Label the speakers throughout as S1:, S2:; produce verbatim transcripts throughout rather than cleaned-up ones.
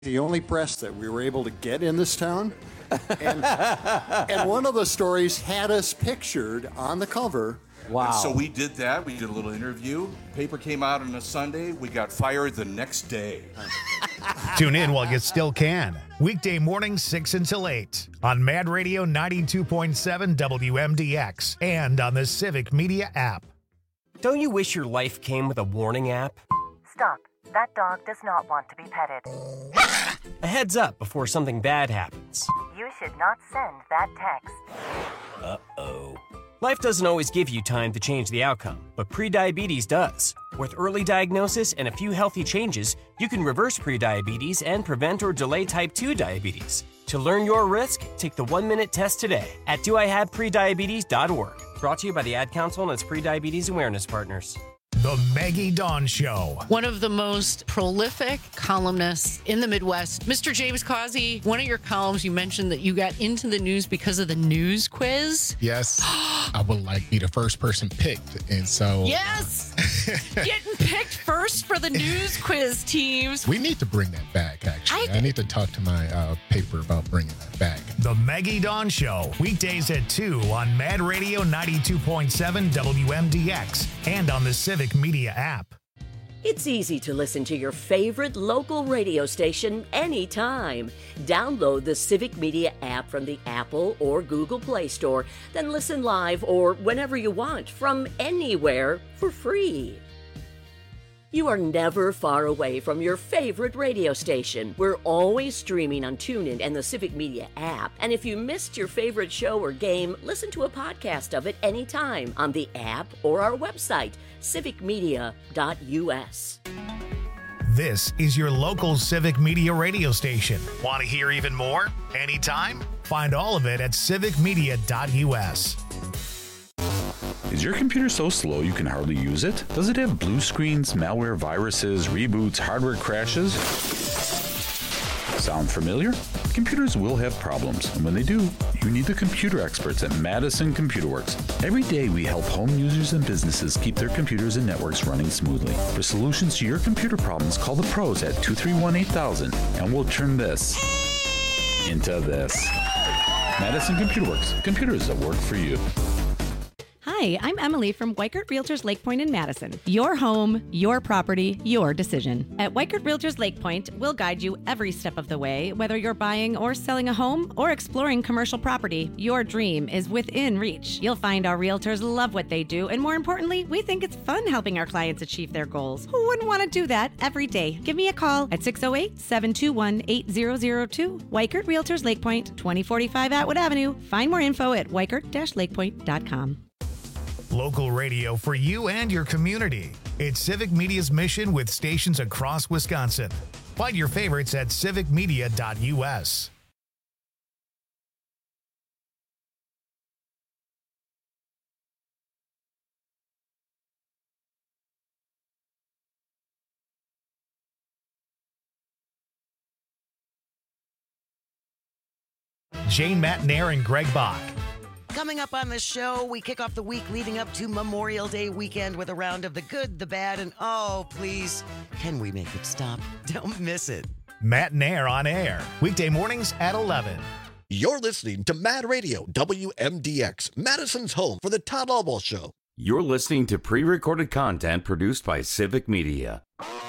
S1: The only press that we were able to get in this town. And, and one of the stories had us pictured on the cover.
S2: Wow.
S3: And so we did that. We did a little interview. Paper came out on a Sunday. We got fired the next day.
S4: Tune in while you still can. Weekday mornings, six until eight on Mad Radio ninety-two point seven W M D X and on the Civic Media app.
S5: Don't you wish your life came with a warning app?
S6: Stop. That dog does not want to be petted.
S5: A heads up before something bad happens.
S6: You should not send that text.
S5: Uh-oh. Life doesn't always give you time to change the outcome, but prediabetes does. With early diagnosis and a few healthy changes, you can reverse prediabetes and prevent or delay type two diabetes. To learn your risk, take the one-minute test today at do I have prediabetes dot org. Brought to you by the Ad Council and its prediabetes awareness partners.
S4: The Maggie Dawn Show.
S7: One of the most prolific columnists in the Midwest, Mister James Causey. One of your columns, you mentioned that you got into the news because of the news quiz.
S8: Yes. I would like be the first person picked. And so.
S7: Yes. Getting picked first for the news quiz teams.
S8: We need to bring that back, actually.
S7: I,
S8: I need to talk to my uh, paper about bringing that back.
S4: The Maggie Dawn Show. Weekdays at two on Mad Radio ninety-two point seven W M D X and on the Civic Media app.
S9: It's easy to listen to your favorite local radio station anytime. Download the Civic Media app from the Apple or Google Play Store, then listen live or whenever you want from anywhere for free. You are never far away from your favorite radio station. We're always streaming on TuneIn and the Civic Media app. And if you missed your favorite show or game, listen to a podcast of it anytime on the app or our website, civic media dot u s.
S4: This is your local Civic Media radio station. Want to hear even more? Anytime? Find all of it at civic media dot u s.
S10: Is your computer so slow you can hardly use it? Does it have blue screens, malware, viruses, reboots, hardware crashes? Sound familiar? Computers will have problems, and when they do, you need the computer experts at Madison Computer Works. Every day we help home users and businesses keep their computers and networks running smoothly. For solutions to your computer problems, call the pros at two three one, eight thousand, and we'll turn this into this. Madison Computer Works. Computers that work for you.
S11: Hi, I'm Emily from Weichert Realtors Lake Point in Madison. Your home, your property, your decision. At Weichert Realtors Lake Point, we'll guide you every step of the way. Whether you're buying or selling a home or exploring commercial property, your dream is within reach. You'll find our realtors love what they do, and more importantly, we think it's fun helping our clients achieve their goals. Who wouldn't want to do that every day? Give me a call at six oh eight, seven two one, eight zero zero two. Weichert Realtors Lake Point, twenty forty-five Atwood Avenue. Find more info at weichert dash lakepoint dot com.
S4: Local radio for you and your community. It's Civic Media's mission with stations across Wisconsin. Find your favorites at civic media dot u s. Jane Matnair and Greg Bach.
S12: Coming up on the show, we kick off the week leading up to Memorial Day weekend with a round of the good, the bad, and oh, please, can we make it stop? Don't miss it.
S4: Matnair on air, weekday mornings at eleven.
S13: You're listening to Mad Radio, W M D X, Madison's home for the Todd Albaugh Show.
S14: You're listening to pre-recorded content produced by Civic Media.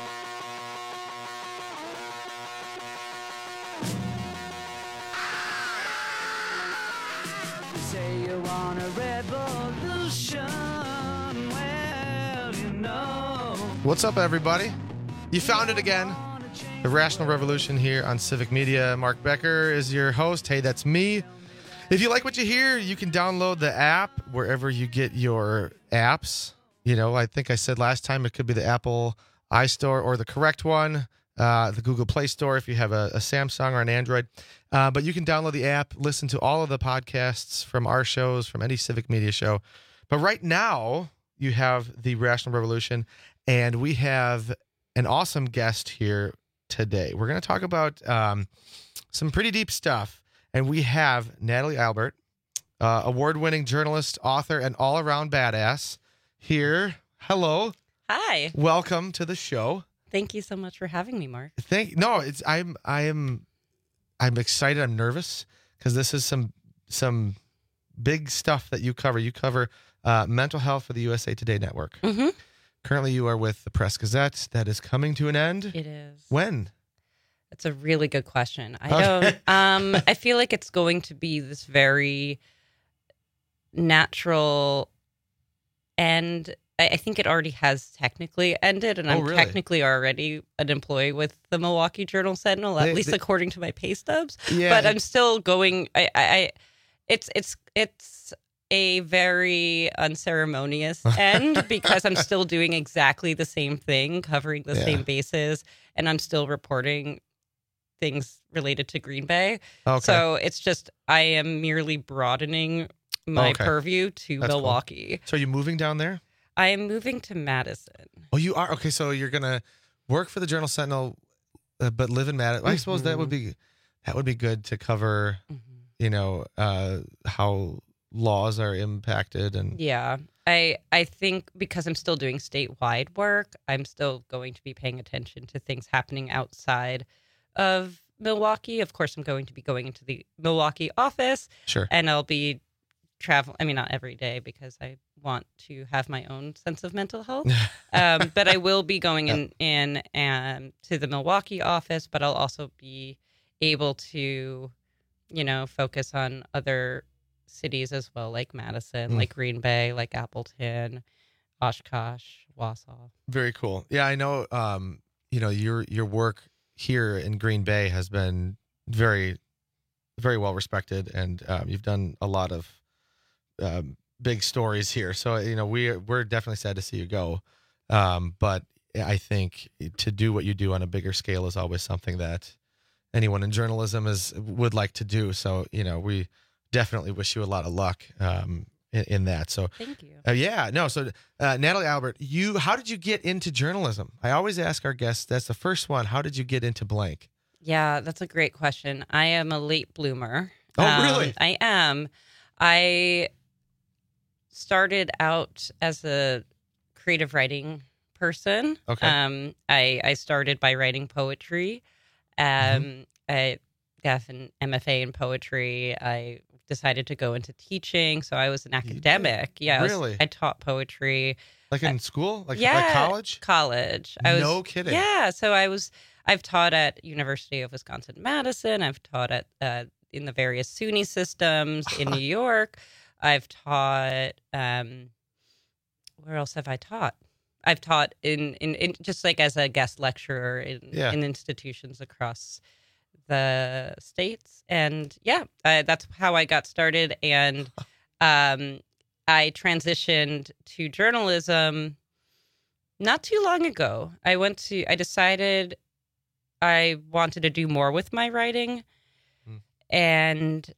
S15: What's up, everybody? You found it again. The Rational Revolution here on Civic Media. Mark Becker is your host. Hey, that's me. If you like what you hear, you can download the app wherever you get your apps. You know, I think I said last time it could be the Apple iStore or the correct one, uh, the Google Play Store if you have a, a Samsung or an Android. Uh, but you can download the app, listen to all of the podcasts from our shows, from any Civic Media show. But right now, you have the Rational Revolution. And we have an awesome guest here today. We're going to talk about um, some pretty deep stuff. And we have Natalie Albert, uh, award-winning journalist, author, and all-around badass here. Hello.
S16: Hi.
S15: Welcome to the show.
S2: Thank you so much for having me, Mark.
S15: Thank no, it's I'm I am I'm excited. I'm nervous because this is some some big stuff that you cover. You cover uh, mental health for the U S A Today Network.
S2: Mm-hmm.
S15: Currently, you are with the Press Gazette. That is coming to an end.
S2: It is.
S15: When?
S2: That's a really good question. I
S15: Okay.
S2: don't. Um, I feel like it's going to be this very natural end. I I think it already has technically ended, and
S15: Oh,
S2: I'm
S15: really?
S2: technically already an employee with the Milwaukee Journal Sentinel, at
S15: They-
S2: least
S15: they-
S2: according to my pay stubs.
S15: Yeah.
S2: But I'm still going. I, I, I it's it's it's a very unceremonious end because I'm still doing exactly the same thing, covering the
S15: Yeah.
S2: same bases, and I'm still reporting things related to Green Bay.
S15: Okay.
S2: So it's just I am merely broadening my
S15: Okay.
S2: purview to
S15: That's cool.
S2: Milwaukee.
S15: So are you moving down there?
S2: I am moving to Madison.
S15: Oh, you are? Okay, so you're going to work for the Journal Sentinel, uh, but live in Madison. I suppose that would be that would be good to cover, you know, uh, how laws are impacted. And
S2: Yeah. I I think because I'm still doing statewide work, I'm still going to be paying attention to things happening outside of Milwaukee. Of course, I'm going to be going into the Milwaukee office.
S15: Sure.
S2: And I'll be travel. I mean, not every day because I want to have my own sense of mental health. um, but I will be going in in um, to the Milwaukee office. But I'll also be able to, you know, focus on other cities as well, like Madison,
S15: Mm.
S2: like Green Bay, like Appleton, Oshkosh, Wausau.
S15: Very cool. Yeah, I know. Um, you know, your your work here in Green Bay has been very, very well respected, and um, you've done a lot of um, big stories here. So you know, we we're definitely sad to see you go. Um, but I think to do what you do on a bigger scale is always something that anyone in journalism is would like to do. So you know, we definitely wish you a lot of luck um, in, in that. So
S2: Thank you.
S15: Uh, yeah, no. So uh, Natalie Albert, you how did you get into journalism? I always ask our guests. That's the first one. How did you get into blank?
S2: Yeah, that's a great question. I am a late bloomer.
S15: Oh,
S2: Um,
S15: really?
S2: I am. I started out as a creative writing person.
S15: Okay.
S2: Um, I, I started by writing poetry. Um,
S15: Mm-hmm.
S2: I have an M F A in poetry. I decided to go into teaching, so I was an academic. Yeah, I was-
S15: Really?
S2: I taught poetry.
S15: Like in school? Like,
S2: yeah,
S15: like college?
S2: College. I was,
S15: No kidding.
S2: Yeah, so I was. I've taught at University of Wisconsin Madison. I've taught at uh, in the various SUNY systems in New York. I've taught. Um, where else have I taught? I've taught in, in, in just like as a guest lecturer in,
S15: Yeah.
S2: in institutions across the states, and yeah, uh, that's how I got started. And um, I transitioned to journalism not too long ago. I went to. I decided I wanted to do more with my writing,
S15: Mm.
S2: and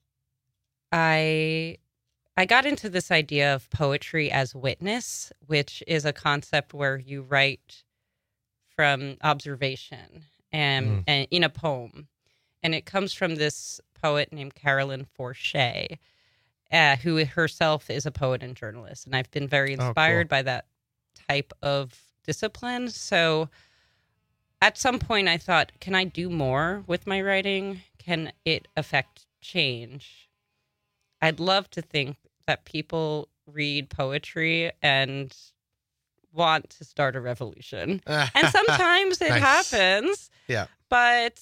S2: I I got into this idea of poetry as witness, which is a concept where you write from observation and,
S15: Mm.
S2: and in a poem. And it comes from this poet named Carolyn Forche, uh, who herself is a poet and journalist. And I've been very
S15: Oh, cool.
S2: inspired by that type of discipline. So at some point I thought, can I do more with my writing? Can it affect change? I'd love to think that people read poetry and want to start a revolution. And sometimes it
S15: Nice.
S2: happens,
S15: Yeah.
S2: but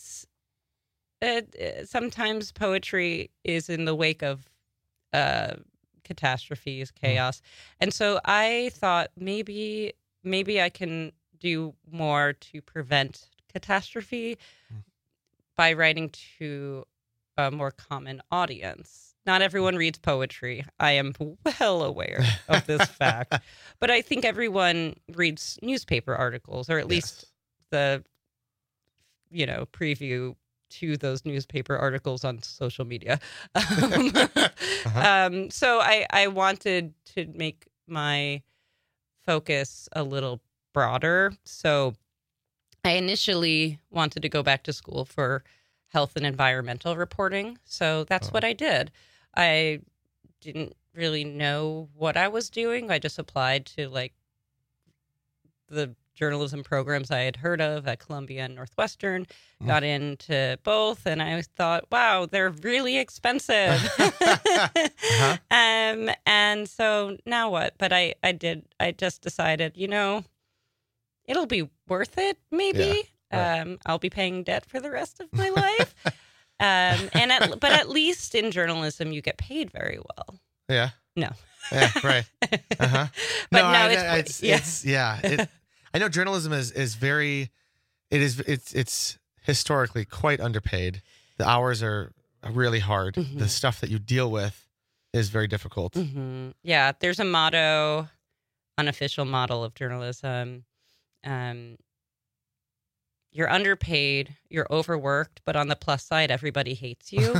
S2: it, it- sometimes poetry is in the wake of uh, catastrophes, chaos. And so I thought maybe maybe I can do more to prevent catastrophe by writing to a more common audience. Not everyone reads poetry. I am well aware of this fact. But I think everyone reads newspaper articles, or at least the, you know, preview to those newspaper articles on social media. Um, um, so I, I wanted to make my focus a little broader. So I initially wanted to go back to school for health and environmental reporting. So that's what I did. I didn't really know what I was doing. I just applied to like the journalism programs I had heard of at Columbia and Northwestern,
S15: Mm.
S2: got into both, and I thought, wow, they're really expensive.
S15: Uh-huh.
S2: um, and so now what? But I, I did, I just decided, you know, it'll be worth it, maybe.
S15: Yeah, right.
S2: Um, I'll be paying debt for the rest of my life. um, and at, but at least in journalism, you get paid very well.
S15: Yeah.
S2: No.
S15: Yeah, right. Uh-huh.
S2: But no,
S15: I-
S2: it's-
S15: I- it's,
S2: yeah.
S15: it's yeah. It, I know journalism is is very, it is it's it's historically quite underpaid. The hours are really hard.
S2: Mhm.
S15: The stuff that you deal with is very difficult.
S2: hmm Yeah, there's a motto, unofficial model of journalism. Um, you're underpaid, you're overworked, but on the plus side, everybody hates you.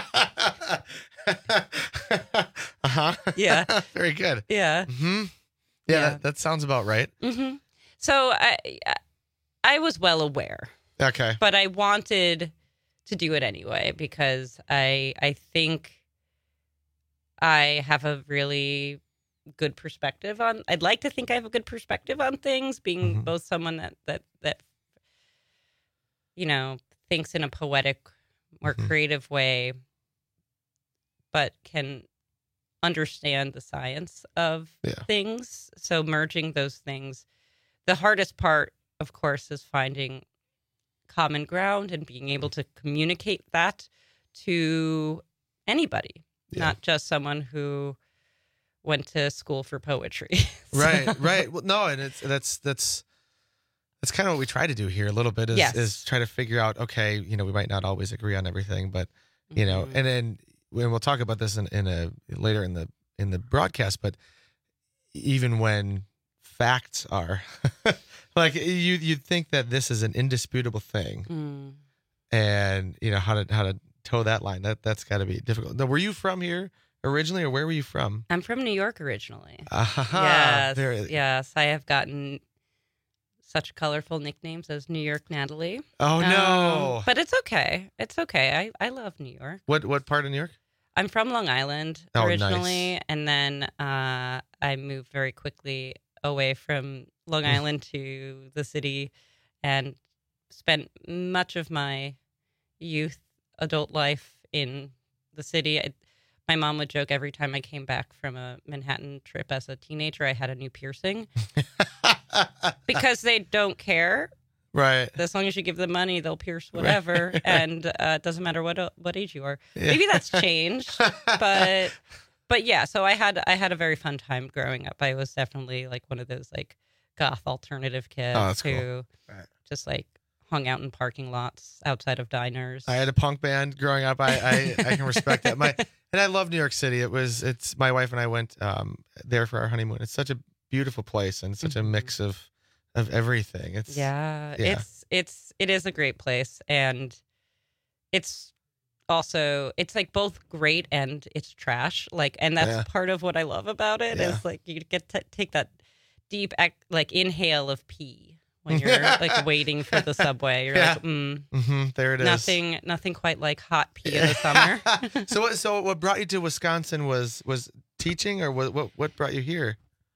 S15: Uh-huh.
S2: Yeah.
S15: Very good.
S2: Yeah.
S15: hmm Yeah,
S2: Yeah.
S15: That, that sounds about right.
S2: hmm So I, I- I was well aware,
S15: Okay.
S2: but I wanted to do it anyway because I, I think I have a really good perspective on. I'd like to think I have a good perspective on things, being
S15: Mhm.
S2: both someone that that that you know thinks in a poetic, more
S15: Mhm.
S2: creative way, but can understand the science of
S15: Yeah.
S2: things. So merging those things, the hardest part, of course, is finding common ground and being able to communicate that to anybody,
S15: Yeah.
S2: not just someone who went to school for poetry. So-
S15: Right, right. Well, no, and it's that's that's that's kind of what we try to do here a little bit is
S2: Yes.
S15: is try to figure out. Okay, you know, we might not always agree on everything, but you know,
S2: Mhm.
S15: and then when we'll talk about this in, in a later in the in the broadcast, but even when facts are like you you'd think that this is an indisputable thing,
S2: Mm.
S15: and you know how to how to toe that line. That that's got to be difficult. Now, were you from here originally, or where were you from?
S2: I'm from New York originally.
S15: Ah,
S2: yes,
S15: very-
S2: yes. I have gotten such colorful nicknames as New York Natalie.
S15: Oh no!
S2: Um, but it's okay. It's okay. I, I love New York.
S15: What what part of New York?
S2: I'm from Long Island
S15: Oh,
S2: originally,
S15: nice.
S2: and then uh, I moved very quickly away from Long Island to the city and spent much of my youth, adult life in the city. I, my mom would joke every time I came back from a Manhattan trip as a teenager, I had a new piercing because they don't care.
S15: Right.
S2: As long as you give them money, they'll pierce whatever, and uh, it doesn't matter what what age you are.
S15: Yeah.
S2: Maybe that's changed, but but yeah. So I had I had a very fun time growing up. I was definitely like one of those like goth alternative kids
S15: Oh, that's
S2: who
S15: cool. Right.
S2: just like hung out in parking lots outside of diners.
S15: I had a punk band growing up. I I, I can respect that. My and I love New York City. It was it's my wife and I went um, there for our honeymoon. It's such a beautiful place and such a mix of of everything. It's
S2: Yeah,
S15: yeah.
S2: it's it's it is a great place, and it's also it's like both great and it's trash. Like, and that's
S15: Yeah.
S2: part of what I love about it is
S15: Yeah.
S2: like you get to take that deep ec- like inhale of pee when you're like waiting for the subway. You're
S15: Yeah.
S2: like, mm,
S15: hmm there it is.
S2: nothing, nothing quite like hot pee in the summer.
S15: so what so what brought you to Wisconsin was was teaching, or what what, what brought you here?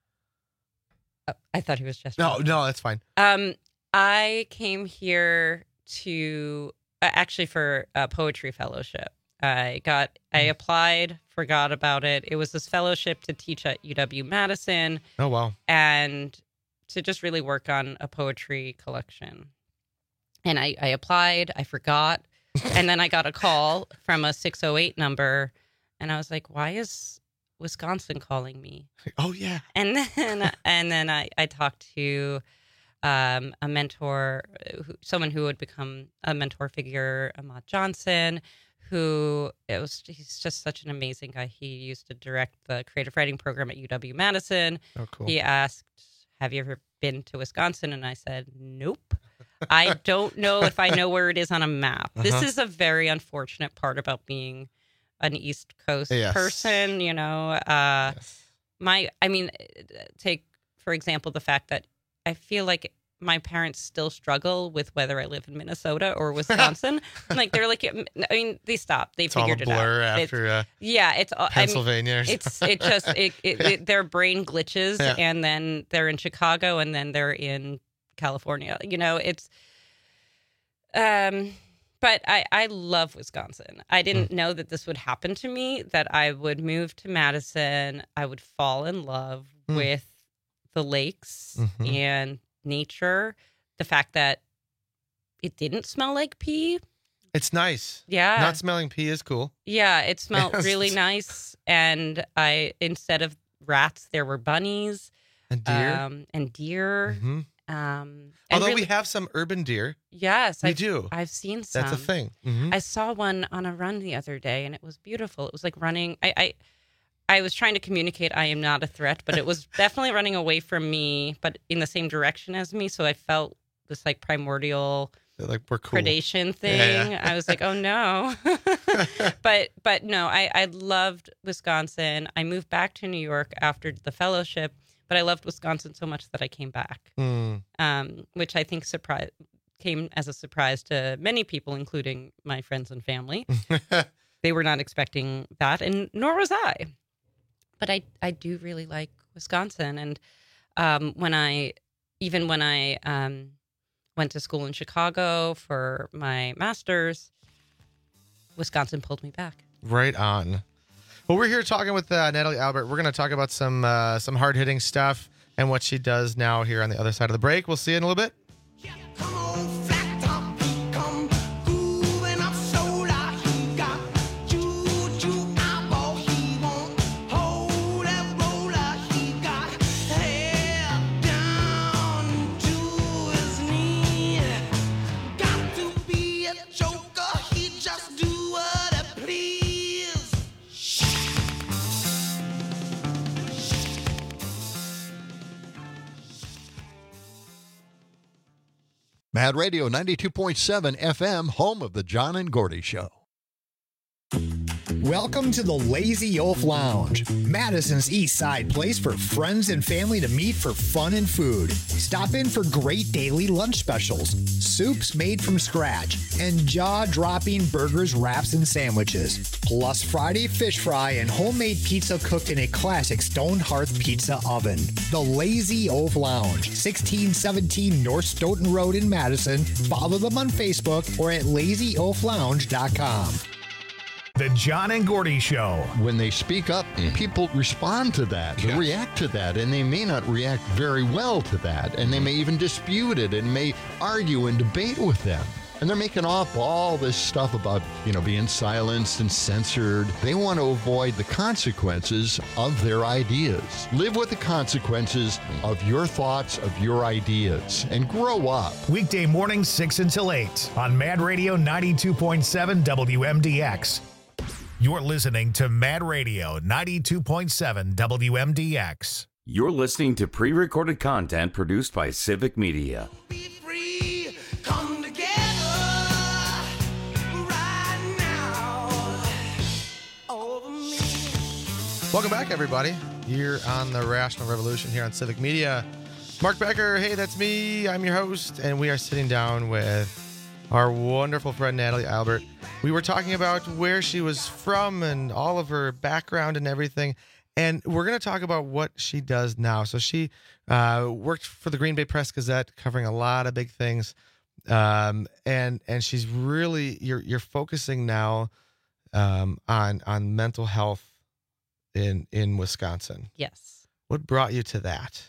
S2: I thought he was just
S15: No, no, that's fine.
S2: Um, I came here to uh, actually for a poetry fellowship. I got, I applied, forgot about it. It was this fellowship to teach at U W Madison
S15: Oh wow.
S2: and to just really work on a poetry collection. And I, I applied, I forgot, and then I got a call from a six oh eight number, and I was like, "Why is Wisconsin calling me?"
S15: Oh yeah.
S2: And then and then I, I talked to um, a mentor, who, someone who would become a mentor figure, Ahmad Johnson, who it was he's just such an amazing guy. He used to direct the creative writing program at U W Madison.
S15: Oh cool.
S2: He asked, "Have you ever been to Wisconsin?" And I said, "Nope. I don't know if I know where it is on a map." This
S15: Uh-huh.
S2: is a very unfortunate part about being an East Coast
S15: Yes.
S2: person, you know. Uh,
S15: Yes.
S2: my, I mean, take, for example, the fact that I feel like my parents still struggle with whether I live in Minnesota or Wisconsin. Like, they're like, I mean, they stopped. They
S15: It's all a
S2: figured it
S15: blur
S2: out.
S15: after
S2: It's-
S15: uh,
S2: yeah, it's all- I mean,
S15: Pennsylvania. or
S2: it's
S15: something.
S2: it just it, it, it their brain glitches,
S15: Yeah.
S2: and then they're in Chicago, and then they're in California. You know, it's um but I, I love Wisconsin. I didn't mm. know that this would happen to me, that I would move to Madison. I would fall in love mm. with the lakes mm-hmm. and nature. The fact that it didn't smell like pee.
S15: It's nice.
S2: Yeah.
S15: Not smelling pee is cool.
S2: Yeah, it smelled really nice. And I, instead of rats, there were bunnies.
S15: And deer.
S2: Um, and deer.
S15: Mm-hmm.
S2: Um,
S15: Although
S2: really,
S15: we have some urban deer.
S2: Yes.
S15: We
S2: I've,
S15: do.
S2: I've seen some.
S15: That's a thing. Mm-hmm.
S2: I saw one on a run the other day, and it was beautiful. It was like running. I, I, I was trying to communicate I am not a threat, but it was definitely running away from me, but in the same direction as me. So I felt this like primordial
S15: They're like we're cool.
S2: predation thing.
S15: Yeah, yeah.
S2: I was like, oh no. but but no, I, I loved Wisconsin. I moved back to New York after the fellowship, but I loved Wisconsin so much that I came back,
S15: mm.
S2: um, which I think surprise came as a surprise to many people, including my friends and family. They were not expecting that, and nor was I. But I, I do really like Wisconsin. And um, when I, even when I um, went to school in Chicago for my master's, Wisconsin pulled me back.
S15: Right on. Well, we're here talking with uh, Natalie Albert. We're going to talk about some uh, some hard hitting stuff and what she does now here on the other side of the break. We'll see you in a little bit.
S1: Mad Radio ninety-two point seven F M, home of the John and Gordy Show.
S4: Welcome to the Lazy Oaf Lounge, Madison's East Side place for friends and family to meet for fun and food. Stop in for great daily lunch specials, soups made from scratch, and jaw-dropping burgers, wraps, and sandwiches. Plus Friday fish fry and homemade pizza cooked in a classic stone hearth pizza oven. The Lazy Oaf Lounge, sixteen seventeen North Stoughton Road in Madison. Follow them on Facebook or at lazy oaf lounge dot com. The John and Gordy Show.
S1: When they speak up, people respond to that, they
S15: Yeah.
S1: react to that, and they may not react very well to that, and they may even dispute it and may argue and debate with them. And they're making up all this stuff about, you know, being silenced and censored. They want to avoid the consequences of their ideas. Live with the consequences of your thoughts, of your ideas, and grow up.
S4: Weekday mornings six until eight on Mad Radio ninety-two point seven W M D X. You're listening to Mad Radio ninety-two point seven W M D X.
S14: You're listening to pre-recorded content produced by Civic Media.
S15: Welcome back, everybody. You're on the Rational Revolution here on Civic Media. Mark Becker, hey, that's me. I'm your host, and we are sitting down with our wonderful friend Natalie Albert. We were talking about where she was from and all of her background and everything, and we're going to talk about what she does now. So she uh, worked for the Green Bay Press Gazette, covering a lot of big things, um, and and she's really you're you're focusing now um, on on mental health in in Wisconsin.
S2: Yes.
S15: What brought you to that?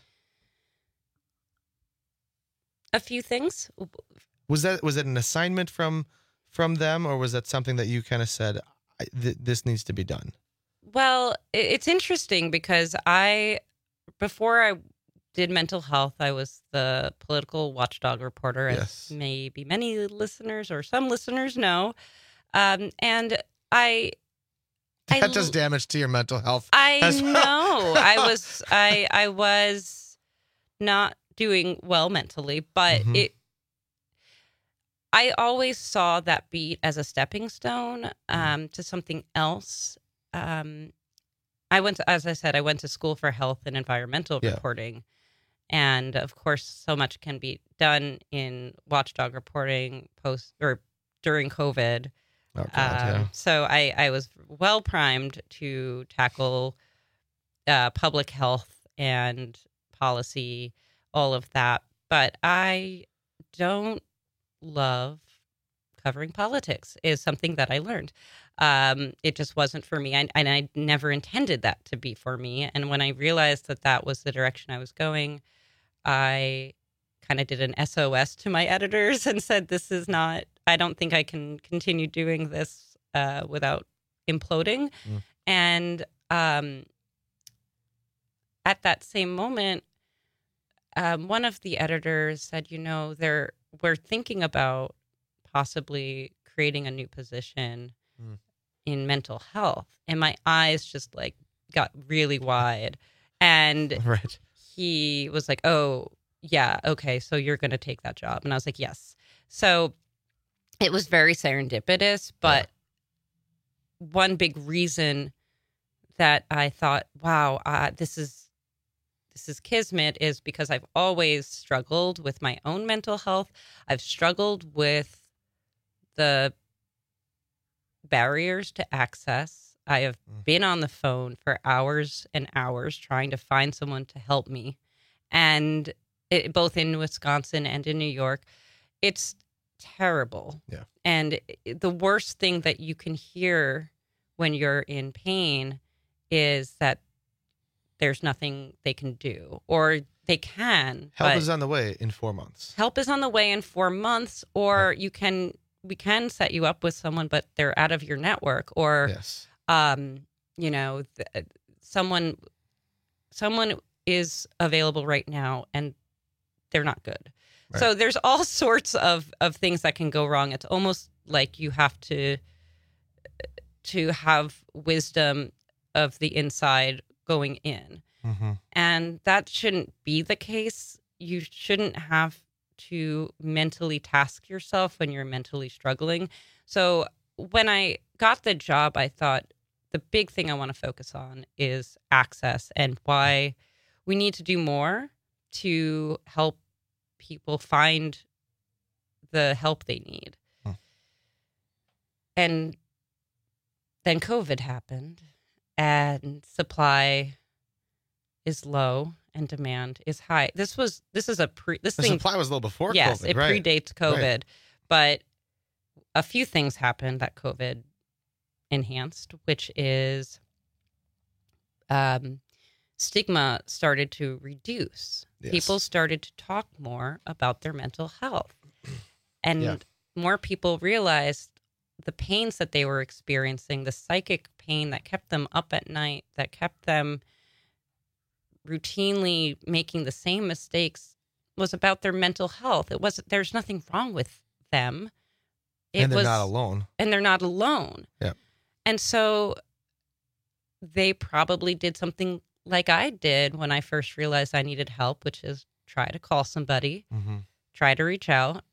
S2: A few things.
S15: Was that was it an assignment from from them, or was that something that you kind of said th- this needs to be done?
S2: Well, it's interesting because I, before I did mental health, I was the political watchdog reporter, as
S15: Yes.
S2: maybe many listeners or some listeners know. Um, and I, I
S15: That does damage to your mental health.
S2: I
S15: as well.
S2: know. I was I I was not doing well mentally, but
S15: Mhm.
S2: it I always saw that beat as a stepping stone um, to something else. Um, I went to, as I said, I went to school for health and environmental
S15: Yeah.
S2: reporting. And of course, so much can be done in watchdog reporting post or during COVID.
S15: Oh, God,
S2: Um,
S15: yeah.
S2: So I, I was well primed to tackle uh, public health and policy, all of that but I don't love covering politics is something that I learned. Um, it just wasn't for me. I, and I never intended that to be for me. And when I realized that that was the direction I was going, I kind of did an S O S to my editors and said, this is not, I don't think I can continue doing this uh, without imploding. Mm. And um, at that same moment, um, one of the editors said, you know, they're, we're thinking about possibly creating a new position mm. in mental health. And my eyes just like got really wide. And
S15: right.
S2: he was like, oh, yeah, okay, so you're going to take that job. And I was like, yes. So it was very serendipitous. But yeah. one big reason that I thought, wow, uh, this is this is kismet is because I've always struggled with my own mental health. I've struggled with the barriers to access. I have mm. been on the phone for hours and hours trying to find someone to help me. And it, both in Wisconsin and in New York, it's terrible.
S15: Yeah.
S2: And the worst thing that you can hear when you're in pain is that there's nothing they can do, or they can.
S15: Help is on the way in four months.
S2: Help is on the way in four months, or yeah. you can, we can set you up with someone, but they're out of your network, or,
S15: yes.
S2: um, you know, th- someone, someone is available right now and they're not good. Right. So there's all sorts of, of things that can go wrong. It's almost like you have to, to have wisdom of the inside going in.
S15: Mm-hmm.
S2: And that shouldn't be the case. You shouldn't have to mentally task yourself when you're mentally struggling. So when I got the job, I thought the big thing I want to focus on is access and why we need to do more to help people find the help they need.
S15: Hmm.
S2: And then COVID happened, and supply is low and demand is high. This was this is a pre this
S15: the
S2: thing
S15: supply was a little before
S2: yes,
S15: COVID.
S2: It
S15: right.
S2: predates COVID,
S15: right.
S2: but a few things happened that COVID enhanced, which is um, stigma started to reduce.
S15: Yes.
S2: People started to talk more about their mental health, and
S15: yeah.
S2: more people realized the pains that they were experiencing, the psychic pain that kept them up at night, that kept them routinely making the same mistakes, was about their mental health. It was there's nothing wrong with them. It
S15: and they're
S2: was,
S15: not alone.
S2: And they're not alone.
S15: Yeah.
S2: And so they probably did something like I did when I first realized I needed help, which is try to call somebody,
S15: mm-hmm.
S2: try to reach out,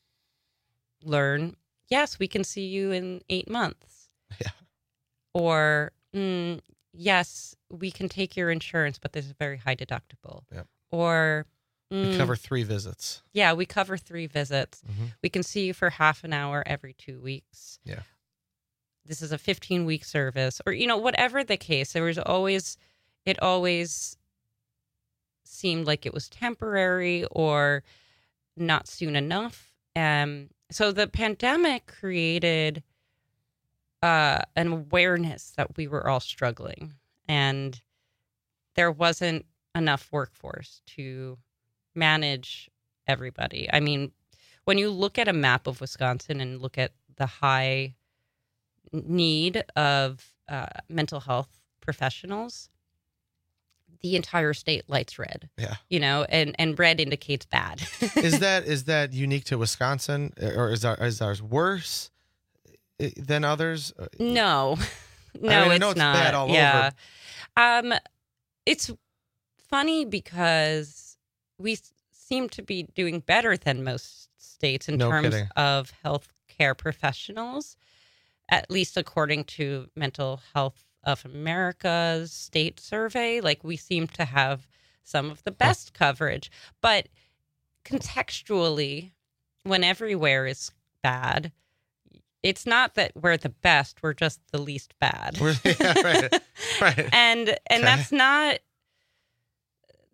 S2: learn, yes, we can see you in eight months.
S15: Yeah.
S2: Or, mm, yes, we can take your insurance, but there's a very high deductible.
S15: Yeah.
S2: Or, mm,
S15: we cover three visits.
S2: Yeah, we cover three visits.
S15: Mm-hmm.
S2: We can see you for half an hour every two weeks.
S15: Yeah.
S2: This is a fifteen-week service. Or, you know, whatever the case, there was always, it always seemed like it was temporary or not soon enough. Um, so the pandemic created uh, an awareness that we were all struggling, and there wasn't enough workforce to manage everybody. I mean, when you look at a map of Wisconsin and look at the high need of uh, mental health professionals, the entire state lights red.
S15: Yeah.
S2: You know, and, and red indicates bad.
S15: is that is that unique to Wisconsin, or is our is ours worse than others?
S2: No. No,
S15: I mean, I
S2: it's
S15: know it's
S2: not.
S15: bad all
S2: yeah.
S15: over.
S2: Um it's funny because we seem to be doing better than most states in
S15: No
S2: terms
S15: kidding.
S2: of healthcare professionals, at least according to Mental Health of America's state survey. Like, we seem to have some of the best coverage, but contextually, when everywhere is bad, it's not that we're the best, we're just the least bad.
S15: yeah, right, right.
S2: and and
S15: Okay.
S2: that's not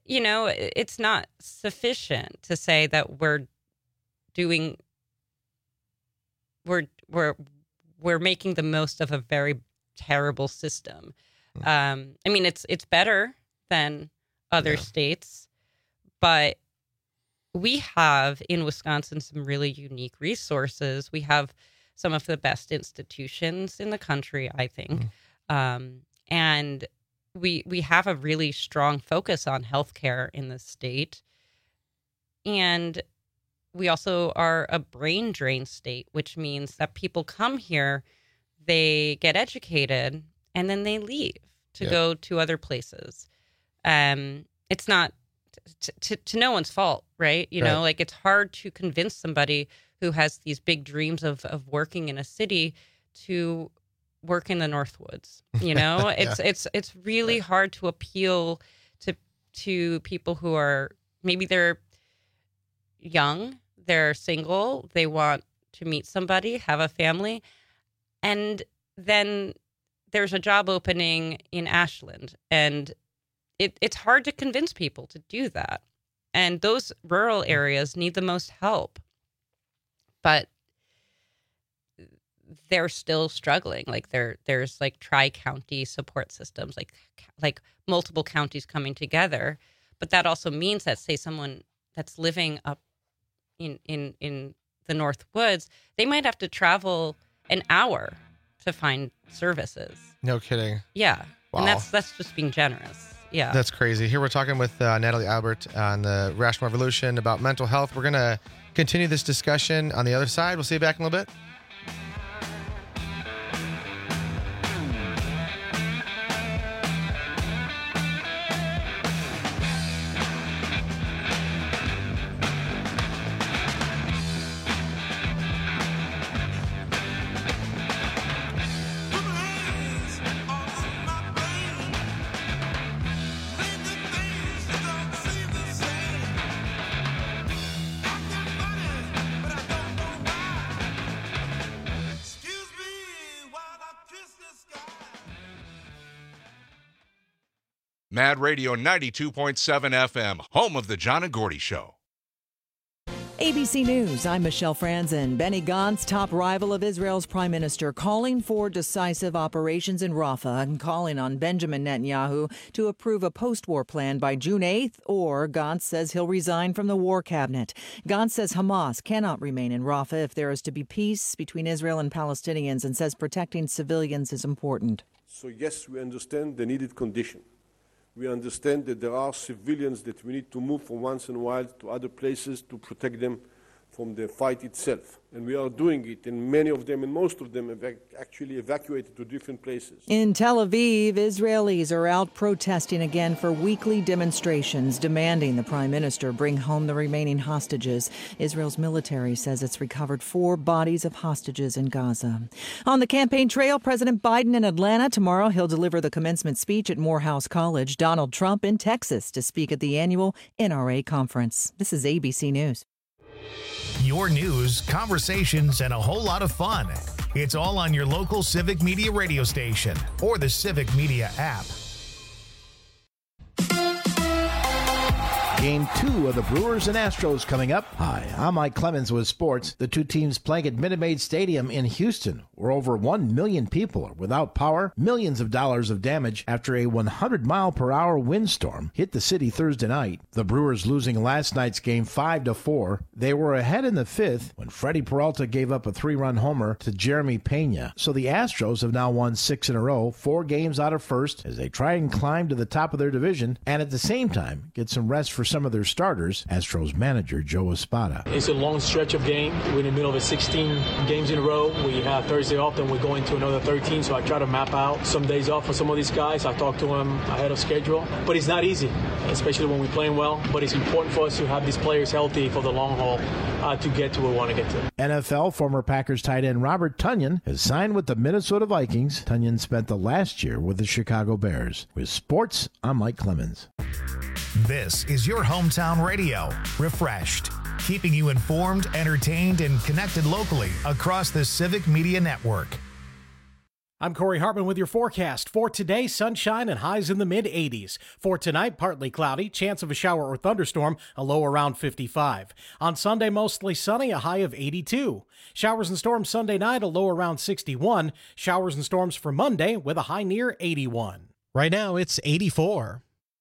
S2: you know, it's not sufficient to say that we're doing, we're we're we're making the most of a very terrible system. Um, I mean, it's it's better than other yeah. states, but we have in Wisconsin some really unique resources. We have some of the best institutions in the country, I think, mm. um, and we we have a really strong focus on healthcare in the state, and we also are a brain drain state, which means that people come here, they get educated, and then they leave to yeah. go to other places. Um, it's not t- t- to no one's fault, right? You right. know, like it's hard to convince somebody who has these big dreams of of working in a city to work in the Northwoods. You know, yeah. it's it's it's really right. hard to appeal to to people who are maybe they're young, they're single, they want to meet somebody, have a family, and then there's a job opening in Ashland, and it, it's hard to convince people to do that. And those rural areas need the most help, but they're still struggling. Like there, there's like tri-county support systems, like like multiple counties coming together. But that also means that, say, someone that's living up in in in the North Woods, they might have to travel an hour to find services.
S15: No kidding.
S2: Yeah.
S15: Wow.
S2: And that's that's just being generous. Yeah.
S15: That's crazy. Here we're talking with uh, Natalie Albert on the Rational Revolution about mental health. We're going to continue this discussion on the other side. We'll see you back in a little bit.
S16: Mad Radio ninety-two point seven F M, home of the John and Gordy Show.
S17: A B C News, I'm Michelle Franzen. Benny Gantz, top rival of Israel's prime minister, calling for decisive operations in Rafah and calling on Benjamin Netanyahu to approve a post-war plan by June eighth, or Gantz says he'll resign from the war cabinet. Gantz says Hamas cannot remain in Rafah if there is to be peace between Israel and Palestinians, and says protecting civilians is important.
S18: So yes, we understand the needed condition. We understand that there are civilians that we need to move from once in a while to other places to protect them from the fight itself. And we are doing it, and many of them and most of them have actually evacuated to different places.
S17: In Tel Aviv, Israelis are out protesting again for weekly demonstrations demanding the prime minister bring home the remaining hostages. Israel's military says it's recovered four bodies of hostages in Gaza. On the campaign trail, President Biden in Atlanta. Tomorrow he'll deliver the commencement speech at Morehouse College. Donald Trump in Texas to speak at the annual N R A conference. This is A B C News.
S19: Your news, conversations, and a whole lot of fun. It's all on your local Civic Media radio station or the Civic Media app.
S20: Game two of the Brewers and Astros coming up. Hi, I'm Mike Clemens with sports. The two teams playing at Minute Maid Stadium in Houston, where over one million people are without power, millions of dollars of damage after a one hundred mile per hour windstorm hit the city Thursday night. The Brewers losing last night's game five to four. They were ahead in the fifth when Freddie Peralta gave up a three-run homer to Jeremy Pena. So the Astros have now won six in a row, four games out of first, as they try and climb to the top of their division and at the same time get some rest for some of their starters. Astros manager Joe Espada.
S21: It's a long stretch of game. We're in the middle of a sixteen games in a row. We have Thursday off, then we're going to another thirteen, so I try to map out some days off for some of these guys. I talk to them ahead of schedule, but it's not easy, especially when we're playing well. But it's important for us to have these players healthy for the long haul uh, to get to where we want to get to.
S20: N F L former Packers tight end Robert Tonyan has signed with the Minnesota Vikings. Tonyan spent the last year with the Chicago Bears. With sports, I'm Mike Clemens.
S19: This is your hometown radio, Refreshed, keeping you informed, entertained, and connected locally across the Civic Media Network.
S3: I'm Corey Hartman with your forecast. For today, sunshine and highs in the mid eighties. For tonight, partly cloudy, chance of a shower or thunderstorm, a low around fifty-five. On Sunday, mostly sunny, a high of eighty-two. Showers and storms Sunday night, a low around sixty-one. Showers and storms for Monday with a high near eighty-one.
S22: Right now, it's eighty-four.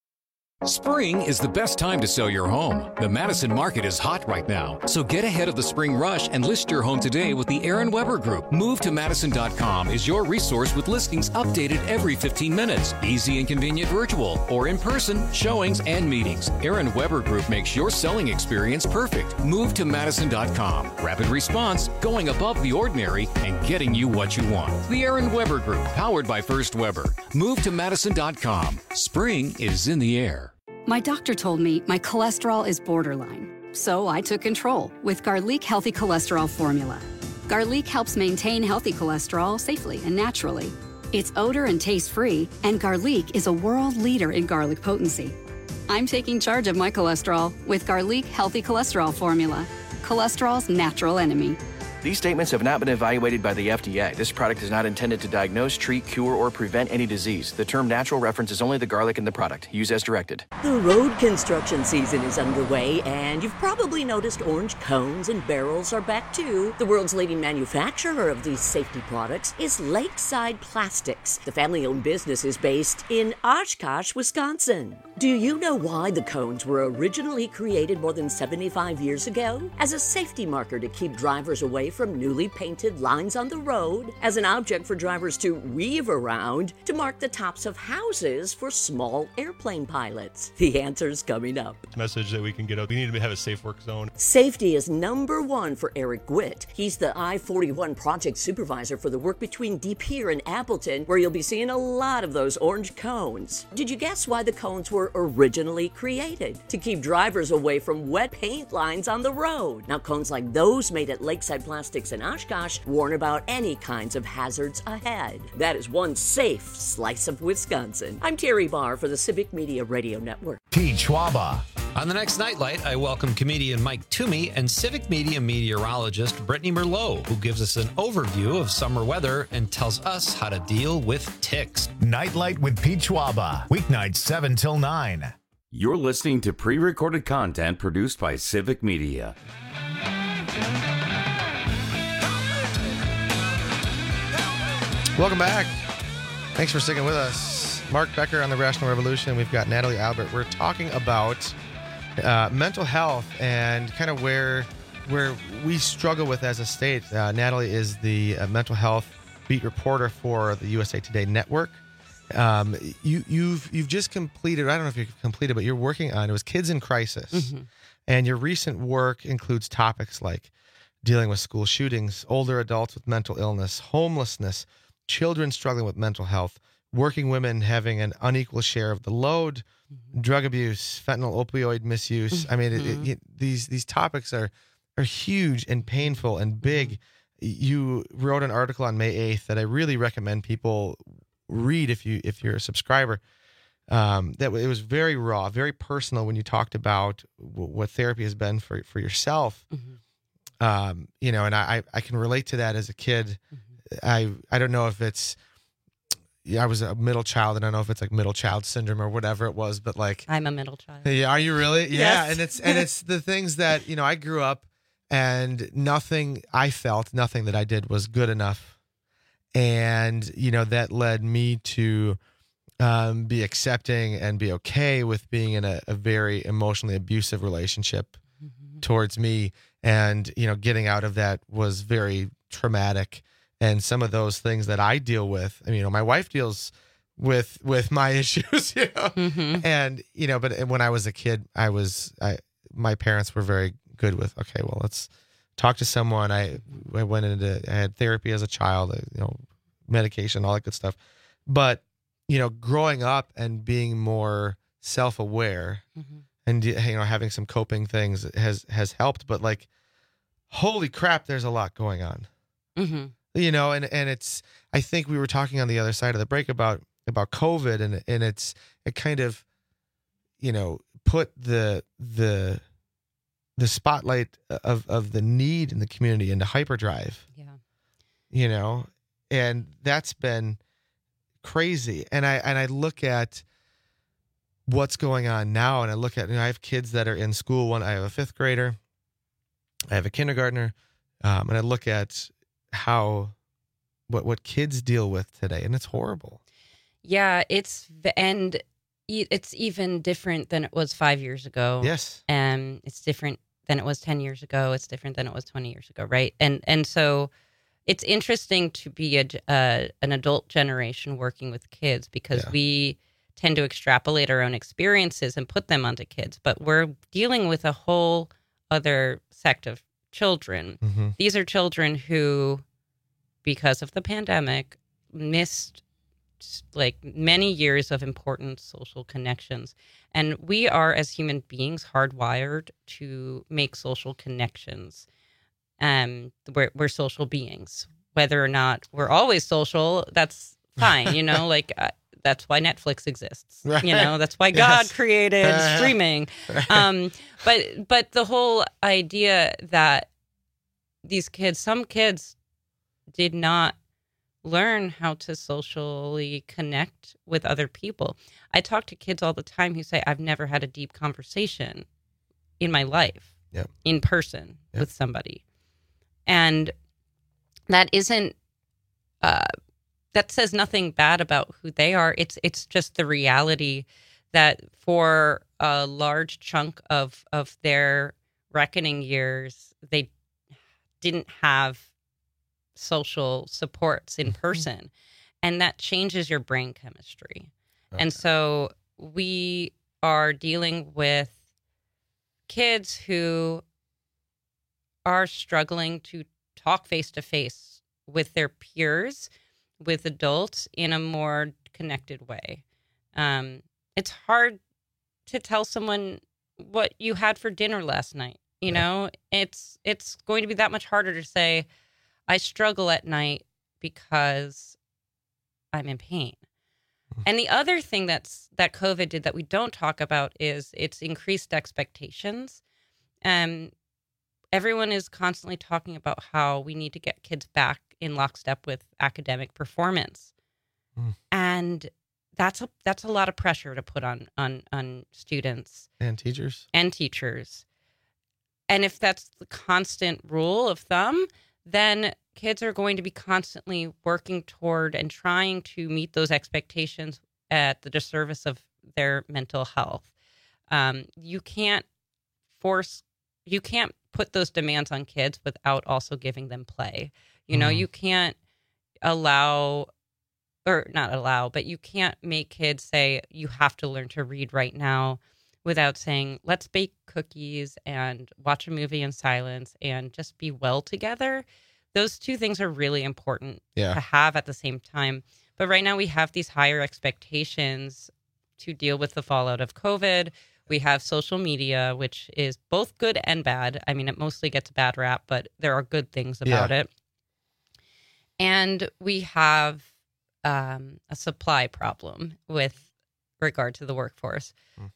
S23: Spring is the best time to sell your home. The Madison market is hot right now, so get ahead of the spring rush and list your home today with the Aaron Weber Group. Move to Madison dot com is your resource with listings updated every fifteen minutes. Easy and convenient virtual or in person showings and meetings. Aaron Weber Group makes your selling experience perfect. Move to Madison dot com. Rapid response, going above the ordinary, and getting you what you want. The Aaron Weber Group, powered by First Weber. Move to Madison dot com. Spring is in the air.
S24: My doctor told me my cholesterol is borderline, so I took control with Garlic Healthy Cholesterol Formula. Garlic helps maintain healthy cholesterol safely and naturally. It's odor and taste-free, and Garlic is a world leader in garlic potency. I'm taking charge of my cholesterol with Garlic Healthy Cholesterol Formula, cholesterol's natural enemy.
S25: These statements have not been evaluated by the F D A. This product is not intended to diagnose, treat, cure, or prevent any disease. The term natural references only the garlic in the product. Use as directed.
S9: The road construction season is underway, and you've probably noticed orange cones and barrels are back too. The world's leading manufacturer of these safety products is Lakeside Plastics. The family-owned business is based in Oshkosh, Wisconsin. Do you know why the cones were originally created more than seventy-five years ago? As a safety marker to keep drivers away from newly painted lines on the road, as an object for drivers to weave around, to mark the tops of houses for small airplane pilots. The answer's coming up.
S26: Message that we can get out. We need to have a safe work zone.
S9: Safety is number one for Eric Gwitt. He's the I forty-one project supervisor for the work between De Pere and Appleton, where you'll be seeing a lot of those orange cones. Did you guess why the cones were originally created? To keep drivers away from wet paint lines on the road. Now, cones like those made at Lakeside Plastics in Oshkosh warn about any kinds of hazards ahead. That is one safe slice of Wisconsin. I'm Terry Barr for the Civic Media Radio Network.
S22: Pete Schwaba.
S27: On the next Nightlight, I welcome comedian Mike Toomey and Civic Media meteorologist Brittany Merlot, who gives us an overview of summer weather and tells us how to deal with ticks.
S19: Nightlight with Pete Schwaba, weeknights seven till nine.
S14: You're listening to pre-recorded content produced by Civic Media.
S15: Welcome back. Thanks for sticking with us. Mark Becker on the Rational Revolution. We've got Natalie Albert. We're talking about uh, mental health and kind of where where we struggle with as a state. Uh, Natalie is the uh, mental health beat reporter for the U S A Today network. Um, you, you've you've just completed. I don't know if you've completed, but you're working on it was Kids in Crisis,
S2: Mm-hmm.
S15: and your recent work includes topics like dealing with school shootings, older adults with mental illness, homelessness, children struggling with mental health, working women having an unequal share of the load, mm-hmm. drug abuse, fentanyl, opioid misuse. Mm-hmm. I mean, it, it, it, these these topics are are huge and painful and big. You wrote an article on May eighth that I really recommend people read if you if you're a subscriber. Um, that it was very raw, very personal when you talked about w- what therapy has been for for yourself. Mm-hmm. Um, you know, and I I can relate to that as a kid. Mm-hmm. I I don't know if it's yeah, I was a middle child, and I don't know if it's like middle child syndrome or whatever it was, but like
S2: I'm a middle child.
S15: Yeah, are you really? Yeah,
S2: Yes.
S15: and it's and it's the things that, you know, I grew up and nothing I felt, nothing that I did was good enough. And, you know, that led me to um, be accepting and be okay with being in a, a very emotionally abusive relationship mm-hmm. towards me. And, you know, getting out of that was very traumatic. And some of those things that I deal with, I mean, you know, my wife deals with with my issues, you know, mm-hmm. and, you know, but when I was a kid, I was, I, my parents were very good with, okay, well, let's talk to someone. I, I went into, I had therapy as a child, you know, medication, all that good stuff. But, you know, growing up and being more self-aware mm-hmm. and, you know, having some coping things has, has helped. But like, holy crap, there's a lot going on.
S2: Mm-hmm.
S15: You know, and, and it's, I think we were talking on the other side of the break about, about COVID, and, and it's, it kind of, you know, put the, the, the spotlight of, of the need in the community into hyperdrive.
S2: Yeah.
S15: You know, And that's been crazy. And I and I look at what's going on now, and I look at, you know, I have kids that are in school. One, I have a fifth grader, I have a kindergartner, um, and I look at how what what kids deal with today, and it's horrible.
S2: Yeah, it's and it's even different than it was five years ago.
S15: Yes,
S2: and it's different than it was ten years ago. It's different than it was twenty years ago, right? And and so it's interesting to be a, uh, an adult generation working with kids, because yeah. we tend to extrapolate our own experiences and put them onto kids, but we're dealing with a whole other sect of children.
S15: Mm-hmm.
S2: These are children who, because of the pandemic, missed like many years of important social connections. And we are, as human beings, hardwired to make social connections. Um, we're, we're social beings. Whether or not we're always social, that's fine. You know, like uh, that's why Netflix exists. Right. You know, that's why God yes. created uh, streaming. Right. Um, but but the whole idea that these kids, some kids, did not learn how to socially connect with other people. I talk to kids all the time who say, "I've never had a deep conversation in my life,
S15: yep.
S2: in person
S15: yep.
S2: with somebody." And that isn't, uh, that says nothing bad about who they are. It's it's just the reality that for a large chunk of, of their reckoning years, they didn't have social supports in person. And that changes your brain chemistry. Okay. And so we are dealing with kids who are struggling to talk face to face with their peers, with adults in a more connected way. Um, it's hard to tell someone what you had for dinner last night. You yeah. know, it's it's going to be that much harder to say, I struggle at night because I'm in pain. Mm-hmm. And the other thing that's that COVID did that we don't talk about is it's increased expectations. Um, Everyone is constantly talking about how we need to get kids back in lockstep with academic performance. Mm. And that's a that's a lot of pressure to put on, on on students.
S15: And teachers.
S2: And teachers. And if that's the constant rule of thumb, then kids are going to be constantly working toward and trying to meet those expectations at the disservice of their mental health. Um, you can't force, you can't put those demands on kids without also giving them play. You know, mm. you can't allow, or not allow, but you can't make kids say, you have to learn to read right now, without saying, let's bake cookies and watch a movie in silence and just be well together. Those two things are really important
S15: yeah.
S2: to have at the same time. But right now we have these higher expectations to deal with the fallout of COVID. We have social media, which is both good and bad. I mean, it mostly gets a bad rap, but there are good things about
S15: yeah.
S2: it. And we have um, a supply problem with regard to the workforce. Mm.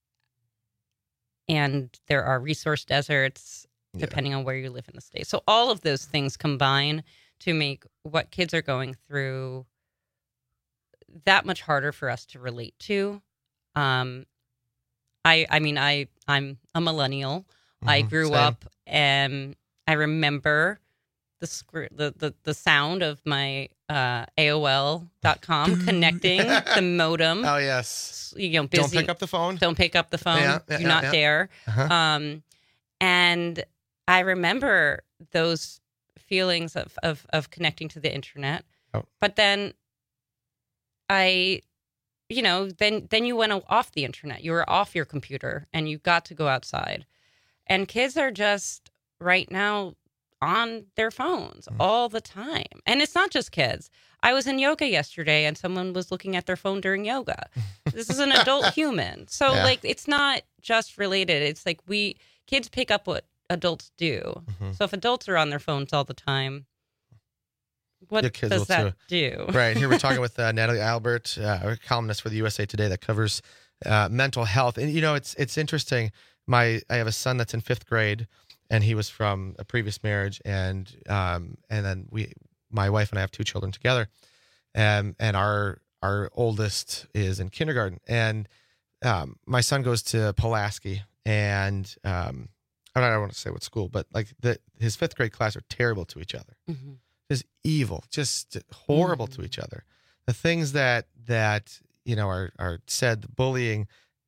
S2: And there are resource deserts, depending yeah. on where you live in the state. So all of those things combine to make what kids are going through that much harder for us to relate to. Um, I I mean, I, I'm a millennial. Mm-hmm. I grew
S15: Same.
S2: up and I remember the scr- the, the, the sound of my uh, A O L dot com connecting the modem.
S15: Oh, yes.
S2: You know, busy.
S15: Don't pick up the phone.
S2: Don't pick up the phone.
S15: Yeah, yeah,
S2: Do
S15: yeah,
S2: not
S15: yeah.
S2: dare.
S15: Uh-huh.
S2: Um, and I remember those feelings of, of, of connecting to the internet.
S15: Oh.
S2: But then I... You know, then then you went off the internet. You were off your computer and you got to go outside. And kids are just right now on their phones mm. all the time. And it's not just kids. I was in yoga yesterday and someone was looking at their phone during yoga. This is an adult human. So
S15: yeah.
S2: like, it's not just related. It's like we kids pick up what adults do.
S15: Mm-hmm.
S2: So if adults are on their phones all the time, what
S15: kids
S2: does
S15: will
S2: that
S15: too.
S2: do?
S15: Right. Here we're talking with uh, Natalie Albert, uh, a columnist for the U S A Today that covers uh, mental health. And, you know, it's it's interesting. My I have a son that's in fifth grade, and he was from a previous marriage. And um, and then we my wife and I have two children together, and and our our oldest is in kindergarten, and um, my son goes to Pulaski, and um, I don't want to say what school, but like the his fifth grade class are terrible to each other,
S2: Mm-hmm.
S15: just evil, just horrible
S2: Mm-hmm.
S15: to each other. The things that that you know are are said, the bullying,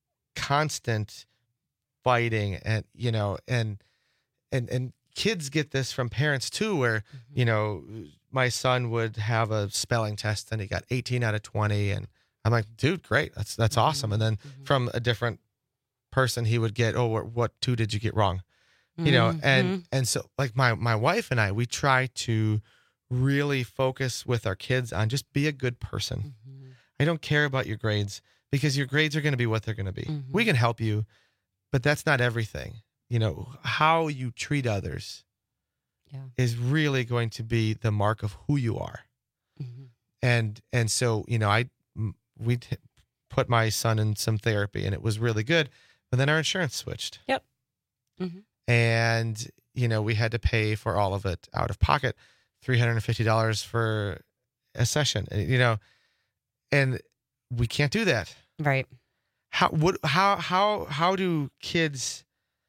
S15: constant fighting, and you know, and and and kids get this from parents too, where
S2: Mm-hmm.
S15: you know, my son would have a spelling test and he got eighteen out of twenty, and I'm like, dude, great, that's that's
S2: Mm-hmm.
S15: awesome. And then from a different person, he would get, oh, what, what two did you get wrong? You know,
S2: Mm-hmm.
S15: and and so like my my wife and I, we try to really focus with our kids on just be a good person.
S2: Mm-hmm.
S15: I don't care about your grades, because your grades are going to be what they're going to be.
S2: Mm-hmm.
S15: We can help you, but that's not everything. You know, how you treat others
S2: Yeah.
S15: is really going to be the mark of who you are.
S2: Mm-hmm.
S15: And and so, you know, I m- we t- put my son in some therapy, and it was really good. But then our insurance switched.
S2: Yep. Mm-hmm.
S15: And, you know, we had to pay for all of it out of pocket, three hundred fifty dollars for a session, and, you know, and we can't do that.
S2: Right.
S15: How, what, how, how, how do kids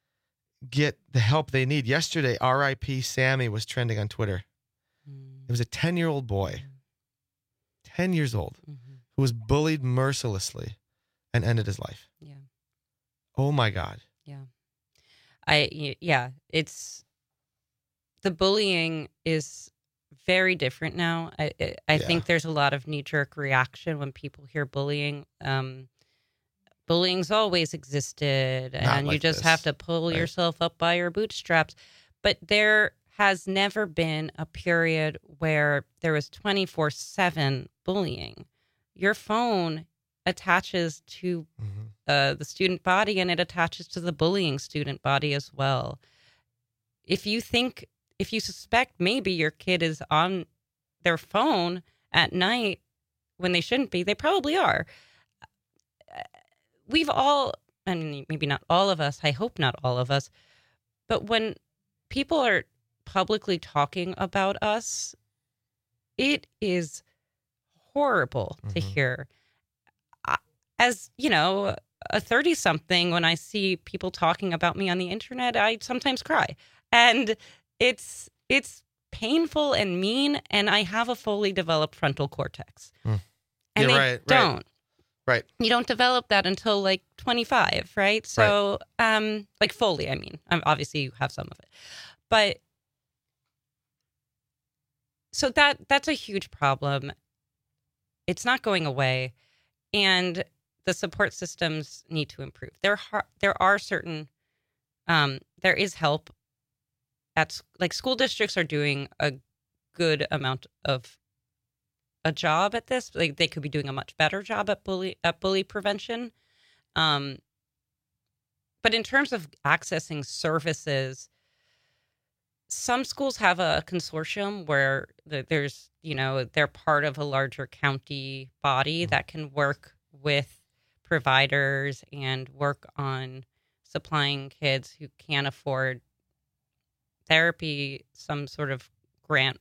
S15: get the help they need? Yesterday, R I P Sammy was trending on Twitter. It was a ten year old boy, ten years old,
S2: Mm-hmm.
S15: who was bullied mercilessly and ended his life.
S2: Yeah.
S15: Oh my God.
S2: Yeah. I, y- yeah, it's, the bullying is very different now. I, I, I
S15: Yeah.
S2: think there's a lot of knee jerk reaction when people hear bullying. Um, bullying's always existed,
S15: Not
S2: and you
S15: like
S2: just
S15: this.
S2: have to pull
S15: Right.
S2: yourself up by your bootstraps. But there has never been a period where there was twenty-four seven bullying. Your phone attaches to
S15: Mm-hmm.
S2: uh, the student body, and it attaches to the bullying student body as well. If you think, if you suspect maybe your kid is on their phone at night when they shouldn't be, they probably are. We've all, I mean, maybe not all of us, I hope not all of us, but when people are publicly talking about us, it is horrible to
S15: Mhm.
S2: hear. I- As, you know, a thirty-something, when I see people talking about me on the internet, I sometimes cry. And it's it's painful and mean, and I have a fully developed frontal cortex.
S15: Mm.
S2: And
S15: Yeah,
S2: they
S15: right, right.
S2: don't.
S15: Right.
S2: You don't develop that until like twenty-five, right? So, um, like fully, I mean, um, obviously you have some of it, but so that that's a huge problem. It's not going away, and the support systems need to improve. There, har- there are certain, um, there is help. At like school districts are doing a good amount of a job at this. Like they could be doing a much better job at bully at bully prevention. Um, but in terms of accessing services, some schools have a consortium where the, there's, you know, they're part of a larger county body that can work with providers and work on supplying kids who can't afford therapy, some sort of grant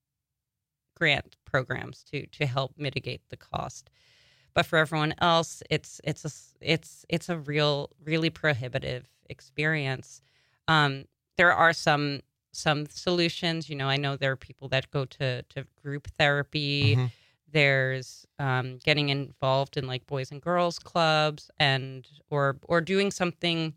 S2: grant programs to to help mitigate the cost. But for everyone else, it's it's a it's it's a real really prohibitive experience. Um, there are some some solutions. You know, I know there are people that go to to group therapy.
S15: Mhm.
S2: There's um, getting involved in like boys and girls clubs, and or or doing something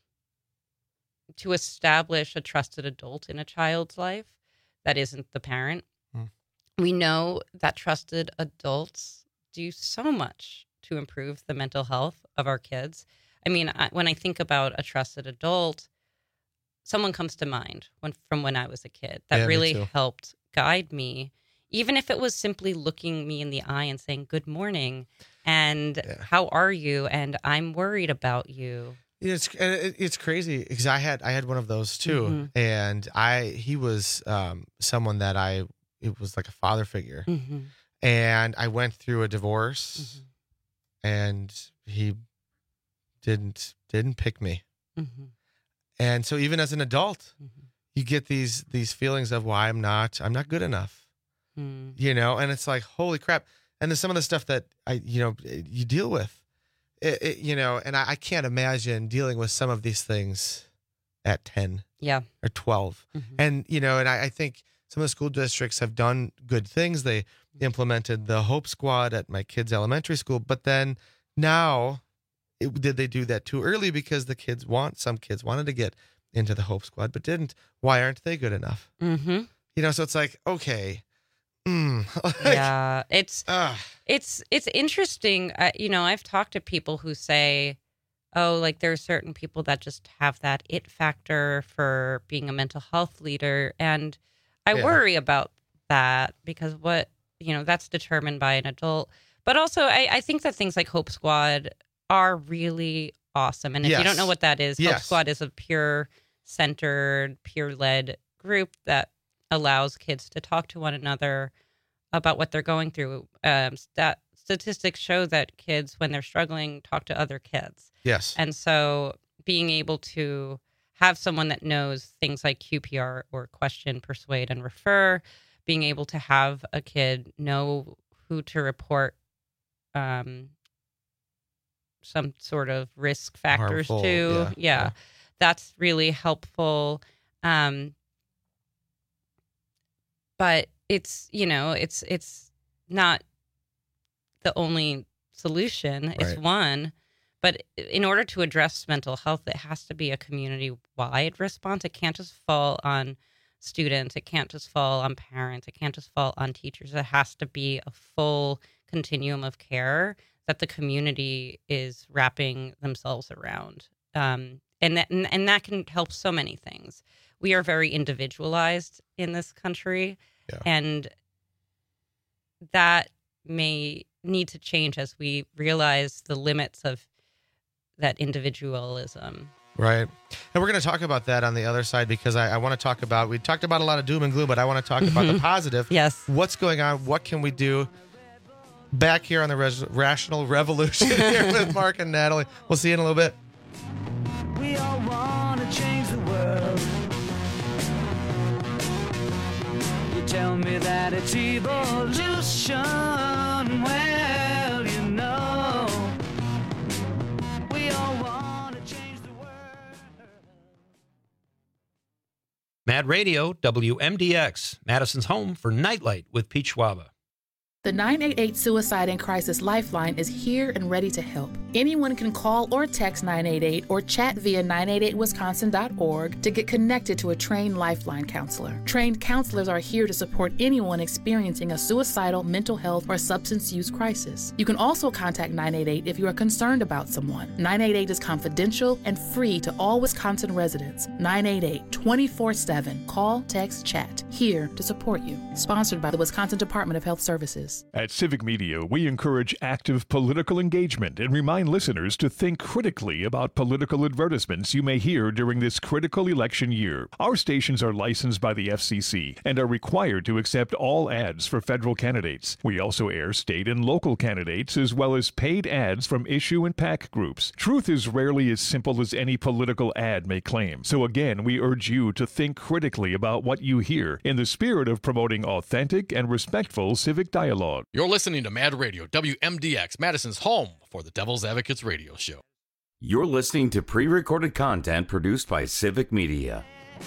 S2: to establish a trusted adult in a child's life that isn't the parent.
S15: Mm.
S2: We know that trusted adults do so much to improve the mental health of our kids. I mean, I, when I think about a trusted adult, someone comes to mind when, from when I was a kid that
S15: Yeah, me
S2: really
S15: too.
S2: helped guide me, even if it was simply looking me in the eye and saying, good morning, and how are you? And I'm worried about you.
S15: It's it- it's crazy because I had I had one of those too,
S2: Mhm.
S15: and I he was um, someone that I it was like a father figure,
S2: Mhm.
S15: and I went through a divorce,
S2: Mm-hmm.
S15: and he didn't didn't pick me,
S2: Mhm.
S15: and so even as an adult,
S2: Mm-hmm.
S15: you get these these feelings of why I'm not I'm not good enough,
S2: Mm.
S15: You know, and it's like, holy crap. And then some of the stuff that I, you know, you deal with, it, it, you know, and I, I can't imagine dealing with some of these things at ten
S2: yeah.
S15: or twelve.
S2: Mm-hmm.
S15: And, you know, and I, I think some of the school districts have done good things. They implemented the Hope Squad at my kids' elementary school, but then now it, did they do that too early because the kids want, some kids wanted to get into the Hope Squad, but didn't. Why aren't they good enough?
S2: Mm-hmm.
S15: You know, so it's like, okay. Mm.
S2: yeah, it's
S15: uh.
S2: it's it's interesting. Uh, you know, I've talked to people who say, "Oh, like there's certain people that just have that it factor for being a mental health leader," and I
S5: Yeah.
S2: worry about that because what you know that's determined by an adult. But also, I, I think that things like Hope Squad are really awesome. And if
S5: Yes.
S2: you don't know what that is, Hope
S5: Yes.
S2: Squad is a peer-centered, peer-led group that allows kids to talk to one another about what they're going through. Um, stat- statistics show that kids, when they're struggling, talk to other kids.
S15: Yes.
S2: And so being able to have someone that knows things like Q P R or question, persuade, and refer, being able to have a kid know who to report um, some sort of risk factors
S5: Harmful,
S2: to.
S5: yeah,
S2: Yeah,
S5: yeah.
S2: That's really helpful. Um, but it's, you know, it's it's not the only solution. It's
S5: Right.
S2: one. But in order to address mental health, it has to be a community-wide response. It can't just fall on students. It can't just fall on parents. It can't just fall on teachers. It has to be a full continuum of care that the community is wrapping themselves around. Um, and, that, and, and that can help so many things. We are very individualized in this country,
S15: Yeah.
S2: and that may need to change as we realize the limits of that individualism.
S15: Right. And we're going to talk about that on the other side because I, I want to talk about, we talked about a lot of doom and gloom, but I want to talk about the positive.
S2: Yes.
S15: What's going on? What can we do? Back here on the Res- Rational Revolution here with Mark and Natalie. We'll see you in a little bit.
S5: We all want to change the world. You tell me that it's evolution. Well, you know, we all want to change the world.
S27: Mad Radio, W M D X, Madison's home for Nightlight with Pete Schwaba.
S6: The nine eight eight Suicide and Crisis Lifeline is here and ready to help. Anyone can call or text nine eight eight or chat via nine eight eight wisconsin dot org to get connected to a trained Lifeline counselor. Trained counselors are here to support anyone experiencing a suicidal, mental health, or substance use crisis. You can also contact nine eight eight if you are concerned about someone. nine eight eight is confidential and free to all Wisconsin residents. nine eight eight, twenty-four seven. Call, text, chat. Here to support you. Sponsored by the Wisconsin Department of Health Services.
S7: At Civic Media, we encourage active political engagement and remind listeners to think critically about political advertisements you may hear during this critical election year. Our stations are licensed by the F C C and are required to accept all ads for federal candidates. We also air state and local candidates as well as paid ads from issue and PAC groups. Truth is rarely as simple as any political ad may claim. So again, we urge you to think critically about what you hear in the spirit of promoting authentic and respectful civic dialogue.
S8: You're listening to Mad Radio, W M D X, Madison's home for the Devil's Advocates radio show.
S14: You're listening to pre-recorded content produced by Civic Media.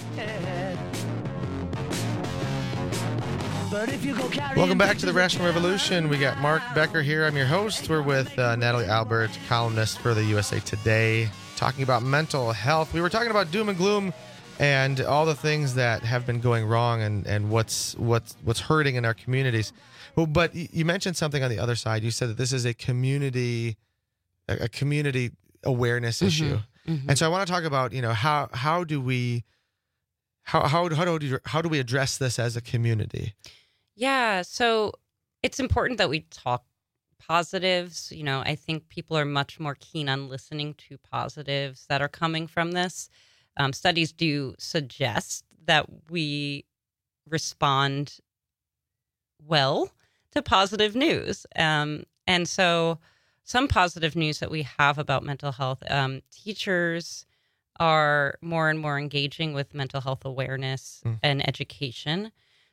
S15: Welcome back to the Rational Revolution. We got Mark Becker here. I'm your host. We're with uh, Natalie Albert, columnist for the U S A Today, talking about mental health. We were talking about doom and gloom and all the things that have been going wrong and, and what's what's what's hurting in our communities. Well, but you mentioned something on the other side. You said that this is a community a, a community awareness
S2: Mm-hmm.
S15: issue.
S2: Mhm.
S15: And so I want to talk about, you know, how how do we how how how do how do we address this as a community?
S2: Yeah, so it's important that we talk positives. You know, I think people are much more keen on listening to positives that are coming from this. Um, studies do suggest that we respond well to positive news. Um, and so some positive news that we have about mental health, um, teachers are more and more engaging with mental health awareness
S15: Mm.
S2: and education.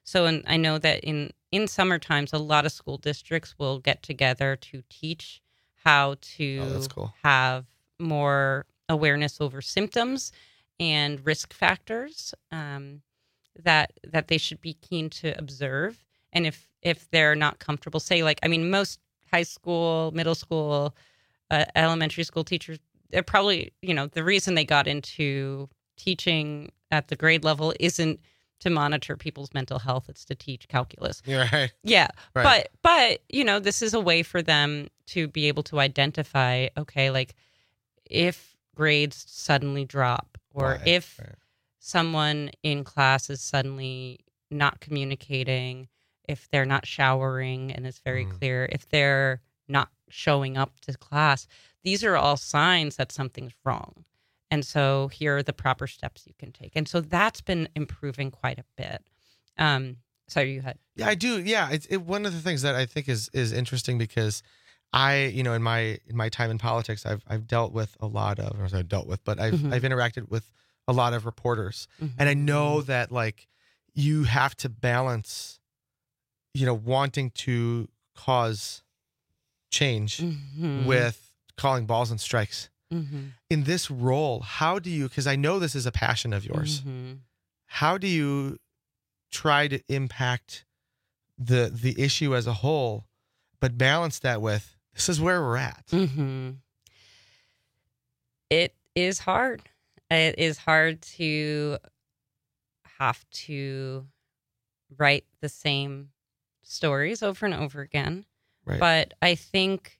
S2: So and I know that in, in summer times, a lot of school districts will get together to teach how to
S15: Oh, that's cool.
S2: have more awareness over symptoms and risk factors um, that that they should be keen to observe. And if if they're not comfortable, say like, I mean, most high school, middle school, uh, elementary school teachers, they're probably, you know, the reason they got into teaching at the grade level isn't to monitor people's mental health. It's to teach calculus.
S15: You're right.
S2: Yeah.
S15: Right.
S2: But, but, you know, this is a way for them to be able to identify, okay, like if grades suddenly drop or
S15: Right,
S2: if
S15: right.
S2: someone in class is suddenly not communicating, if they're not showering and it's very
S15: Mm.
S2: clear, if they're not showing up to class, these are all signs that something's wrong. And so here are the proper steps you can take. And so that's been improving quite a bit. Um, sorry, you had.
S15: Yeah, I do. Yeah, it's it, one of the things that I think is is interesting because I, you know, in my in my time in politics, I've I've dealt with a lot of, or I've dealt with, but I've
S2: Mhm.
S15: I've interacted with a lot of reporters, and I know that like you have to balance, you know, wanting to cause change
S2: Mhm.
S15: with calling balls and strikes.
S2: Mhm.
S15: In this role, how do you? Because I know this is a passion of yours.
S2: Mhm.
S15: How do you try to impact the the issue as a whole, but balance that with this is where we're at?
S2: Mm-hmm. It is hard. It is hard to have to write the same stories over and over again.
S15: Right.
S2: But I think,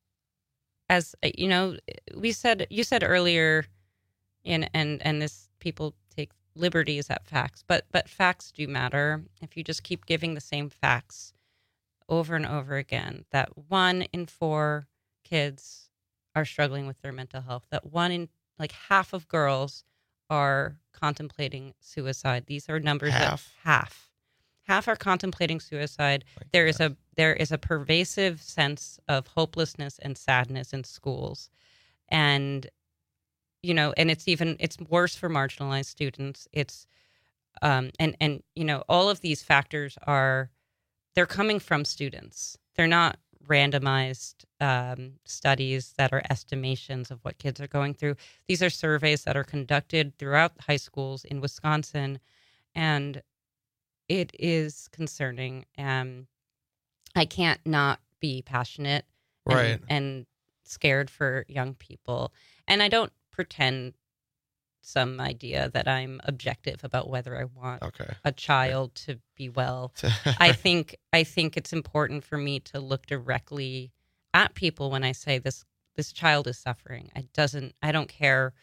S2: as you know, we said you said earlier, and and and this people take liberties at facts, but but facts do matter. If you just keep giving the same facts over and over again, that one in four kids are struggling with their mental health, that one in like half of girls are contemplating suicide. These are numbers
S15: Half?
S2: that half half are contemplating suicide. There is a there is a pervasive sense of hopelessness and sadness in schools, and you know, and it's even it's worse for marginalized students. It's um and and you know, all of these factors are they're coming from students. They're not randomized um, studies that are estimations of what kids are going through. These are surveys that are conducted throughout high schools in Wisconsin, and it is concerning. Um, I can't not be passionate and,
S15: Right.
S2: and scared for young people. And I don't pretend some idea that I'm objective about whether I want
S15: Okay.
S2: a child to be well. I think I think it's important for me to look directly at people when I say this this child is suffering. I doesn't I don't care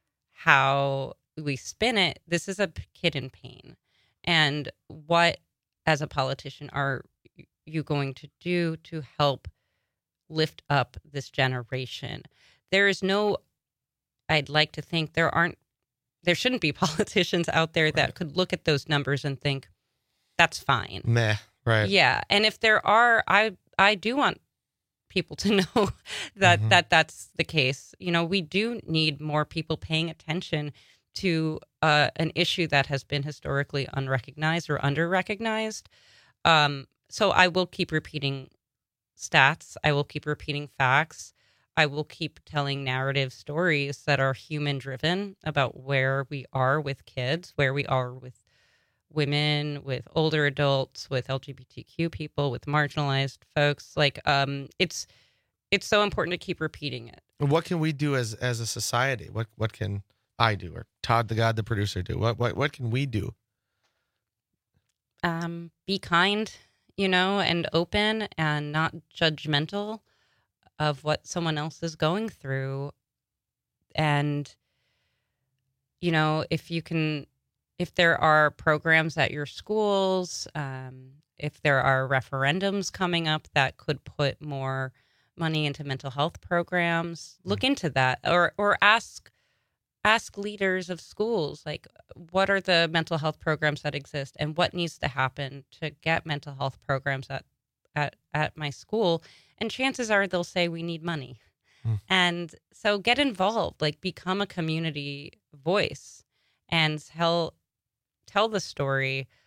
S2: how we spin it. This is a p- kid in pain. And what as a politician are you going to do to help lift up this generation? There is no I'd like to think there aren't there shouldn't be politicians out there that could look at those numbers and think that's fine.
S15: Meh. Right.
S2: Yeah, and if there are, I I do want people to know that
S15: Mhm.
S2: that that's the case. You know, we do need more people paying attention to uh, an issue that has been historically unrecognized or underrecognized. Um, so I will keep repeating stats. I will keep repeating facts. I will keep telling narrative stories that are human driven about where we are with kids, where we are with women, with older adults, with L G B T Q people, with marginalized folks. Like, um, it's it's so important to keep repeating it.
S15: What can we do as as a society? What what can I do, or Todd the God, the producer, do? What what what can we do?
S2: Um, be kind, you know, and open and not judgmental of what someone else is going through. And, you know, if you can, if there are programs at your schools, um, if there are referendums coming up that could put more money into mental health programs, look into that, or or ask ask leaders of schools, like, what are the mental health programs that exist and what needs to happen to get mental health programs at at, at my school? And chances are they'll say we need money.
S15: Mm.
S2: And so get involved, like become a community voice and tell tell the story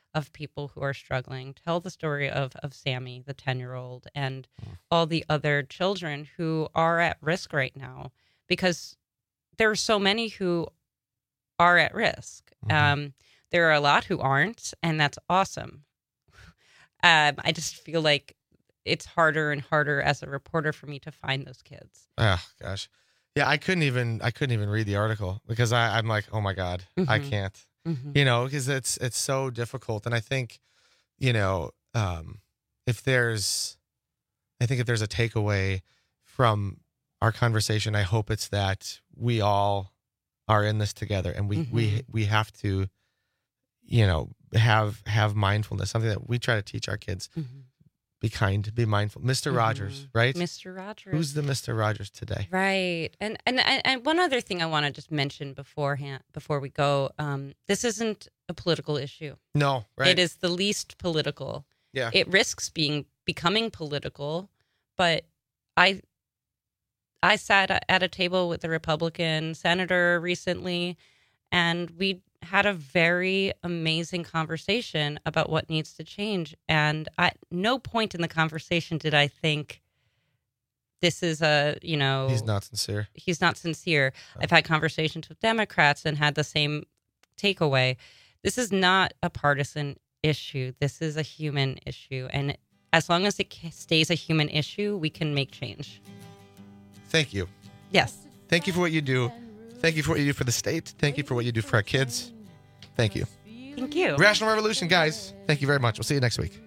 S2: of people who are struggling. Tell the story of, of Sammy, the ten-year-old, and all the other children who are at risk right now, because there are so many who are at risk. Mm-hmm. Um, there are a lot who aren't, and that's awesome. um, I just feel like it's harder and harder as a reporter for me to find those kids.
S15: Oh, gosh. Yeah, I couldn't even I couldn't even read the article because I, I'm like, oh my God, mm-hmm. I can't. Mm-hmm. You know, because it's it's so difficult. And I think, you know, um, if there's I think if there's a takeaway from our conversation, I hope it's that we all are in this together, and we mm-hmm. we we have to, you know, have have mindfulness, something that we try to teach our kids. Mm-hmm. Be kind, be mindful. Mister Mm-hmm. Rogers, right?
S2: Mister Rogers.
S15: Who's the Mister Rogers today?
S2: Right. And and and one other thing I want to just mention beforehand, before we go, um, this isn't a political issue.
S15: No, right?
S2: It is the least political.
S15: Yeah.
S2: It risks being becoming political, but I I sat at a table with a Republican senator recently, and we had a very amazing conversation about what needs to change. And at no point in the conversation did I think this is a, you know...
S15: He's not sincere.
S2: He's not sincere. Oh. I've had conversations with Democrats and had the same takeaway. This is not a partisan issue. This is a human issue. And as long as it stays a human issue, we can make change.
S15: Thank you.
S2: Yes.
S15: Thank you for what you do. Thank you for what you do for the state. Thank you for what you do for our kids. Thank you.
S2: Thank you.
S15: Rational Revolution, guys. Thank you very much. We'll see you next week.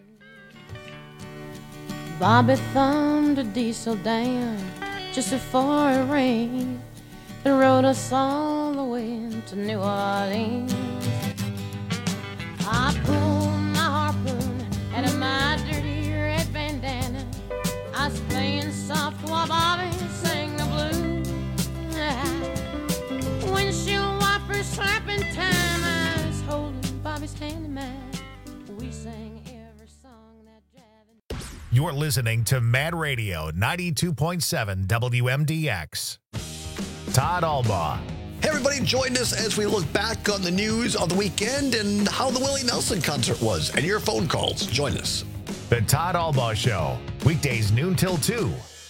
S1: Bobby thumbed a diesel down just before it rained and rode us all the way to New Orleans. I pulled my harpoon out of my dirty red bandana. I was playing soft while Bobby sang the blues. Windshield wipers slapping time, I was holding Bobby's hand in mine. We sang every song that Javin.
S19: You're listening to Mad Radio ninety-two point seven W M D X. Todd Albaugh.
S4: Hey everybody, join us as we look back on the news of the weekend and how the Willie Nelson concert was, and your phone calls. Join us.
S19: The Todd Albaugh Show, weekdays noon till two.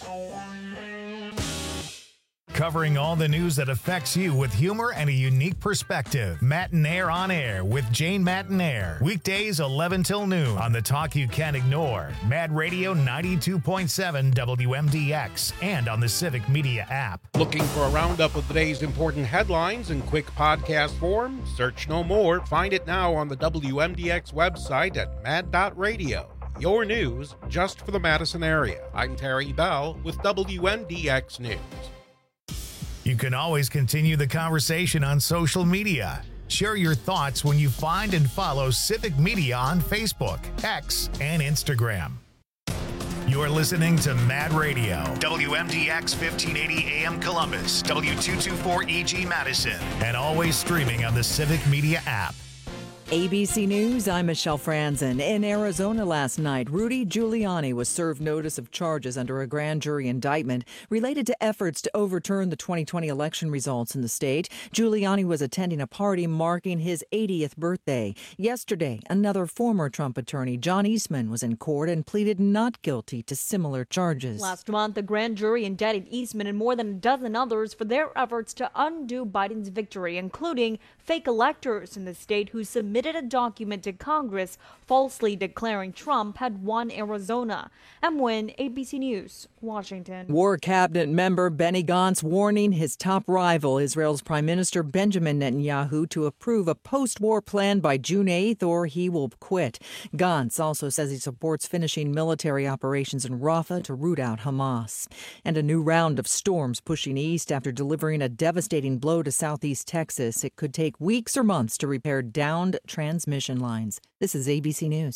S19: Covering all the news that affects you with humor and a unique perspective. Matinaire on Air with Jane Matinaire. Weekdays eleven till noon on the talk you can't ignore. Mad Radio ninety-two point seven W M D X and on the Civic Media app.
S10: Looking for a roundup of the day's important headlines in quick podcast form? Search no more. Find it now on the W M D X website at mad dot radio. Your news just for the Madison area. I'm Terry Bell with W M D X News.
S19: You can always continue the conversation on social media. Share your thoughts when you find and follow Civic Media on Facebook, X, and Instagram. You're listening to Mad Radio, W M D X fifteen eighty A M Columbus, W two twenty-four E G Madison, and always streaming on the Civic Media app.
S17: A B C News, I'm Michelle Franzen. In Arizona last night, Rudy Giuliani was served notice of charges under a grand jury indictment related to efforts to overturn the twenty twenty election results in the state. Giuliani was attending a party marking his eightieth birthday. Yesterday, another former Trump attorney, John Eastman, was in court and pleaded not guilty to similar charges.
S11: Last month, the grand jury indicted Eastman and more than a dozen others for their efforts to undo Biden's victory, including fake electors in the state who submitted a document to Congress falsely declaring Trump had won Arizona. M. Nguyen, A B C News, Washington.
S17: War Cabinet member Benny Gantz warning his top rival, Israel's Prime Minister Benjamin Netanyahu, to approve a post-war plan by June eighth or he will quit. Gantz also says he supports finishing military operations in Rafah to root out Hamas. And a new round of storms pushing east after delivering a devastating blow to southeast Texas. It could take weeks or months to repair downed transmission lines. This is A B C News.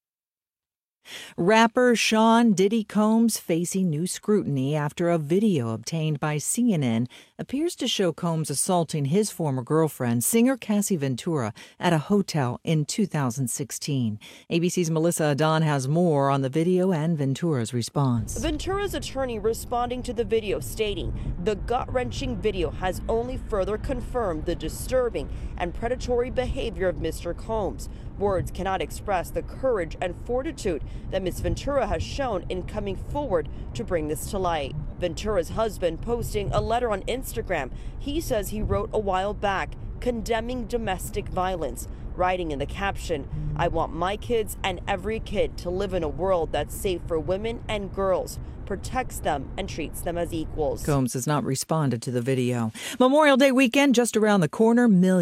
S17: Rapper Sean Diddy Combs facing new scrutiny after a video obtained by C N N appears to show Combs assaulting his former girlfriend, singer Cassie Ventura, at a hotel in two thousand sixteen. A B C's Melissa Adon has more on the video and Ventura's response.
S3: Ventura's attorney responding to the video stating the gut-wrenching video has only further confirmed the disturbing and predatory behavior of Mister Combs. Words cannot express the courage and fortitude that Miz Ventura has shown in coming forward to bring this to light. Ventura's husband posting a letter on Instagram he says he wrote a while back condemning domestic violence, writing in the caption, "I want my kids and every kid to live in a world that's safe for women and girls, protects them and treats them as equals."
S17: Combs has not responded to the video. Memorial Day weekend just around the corner. Millions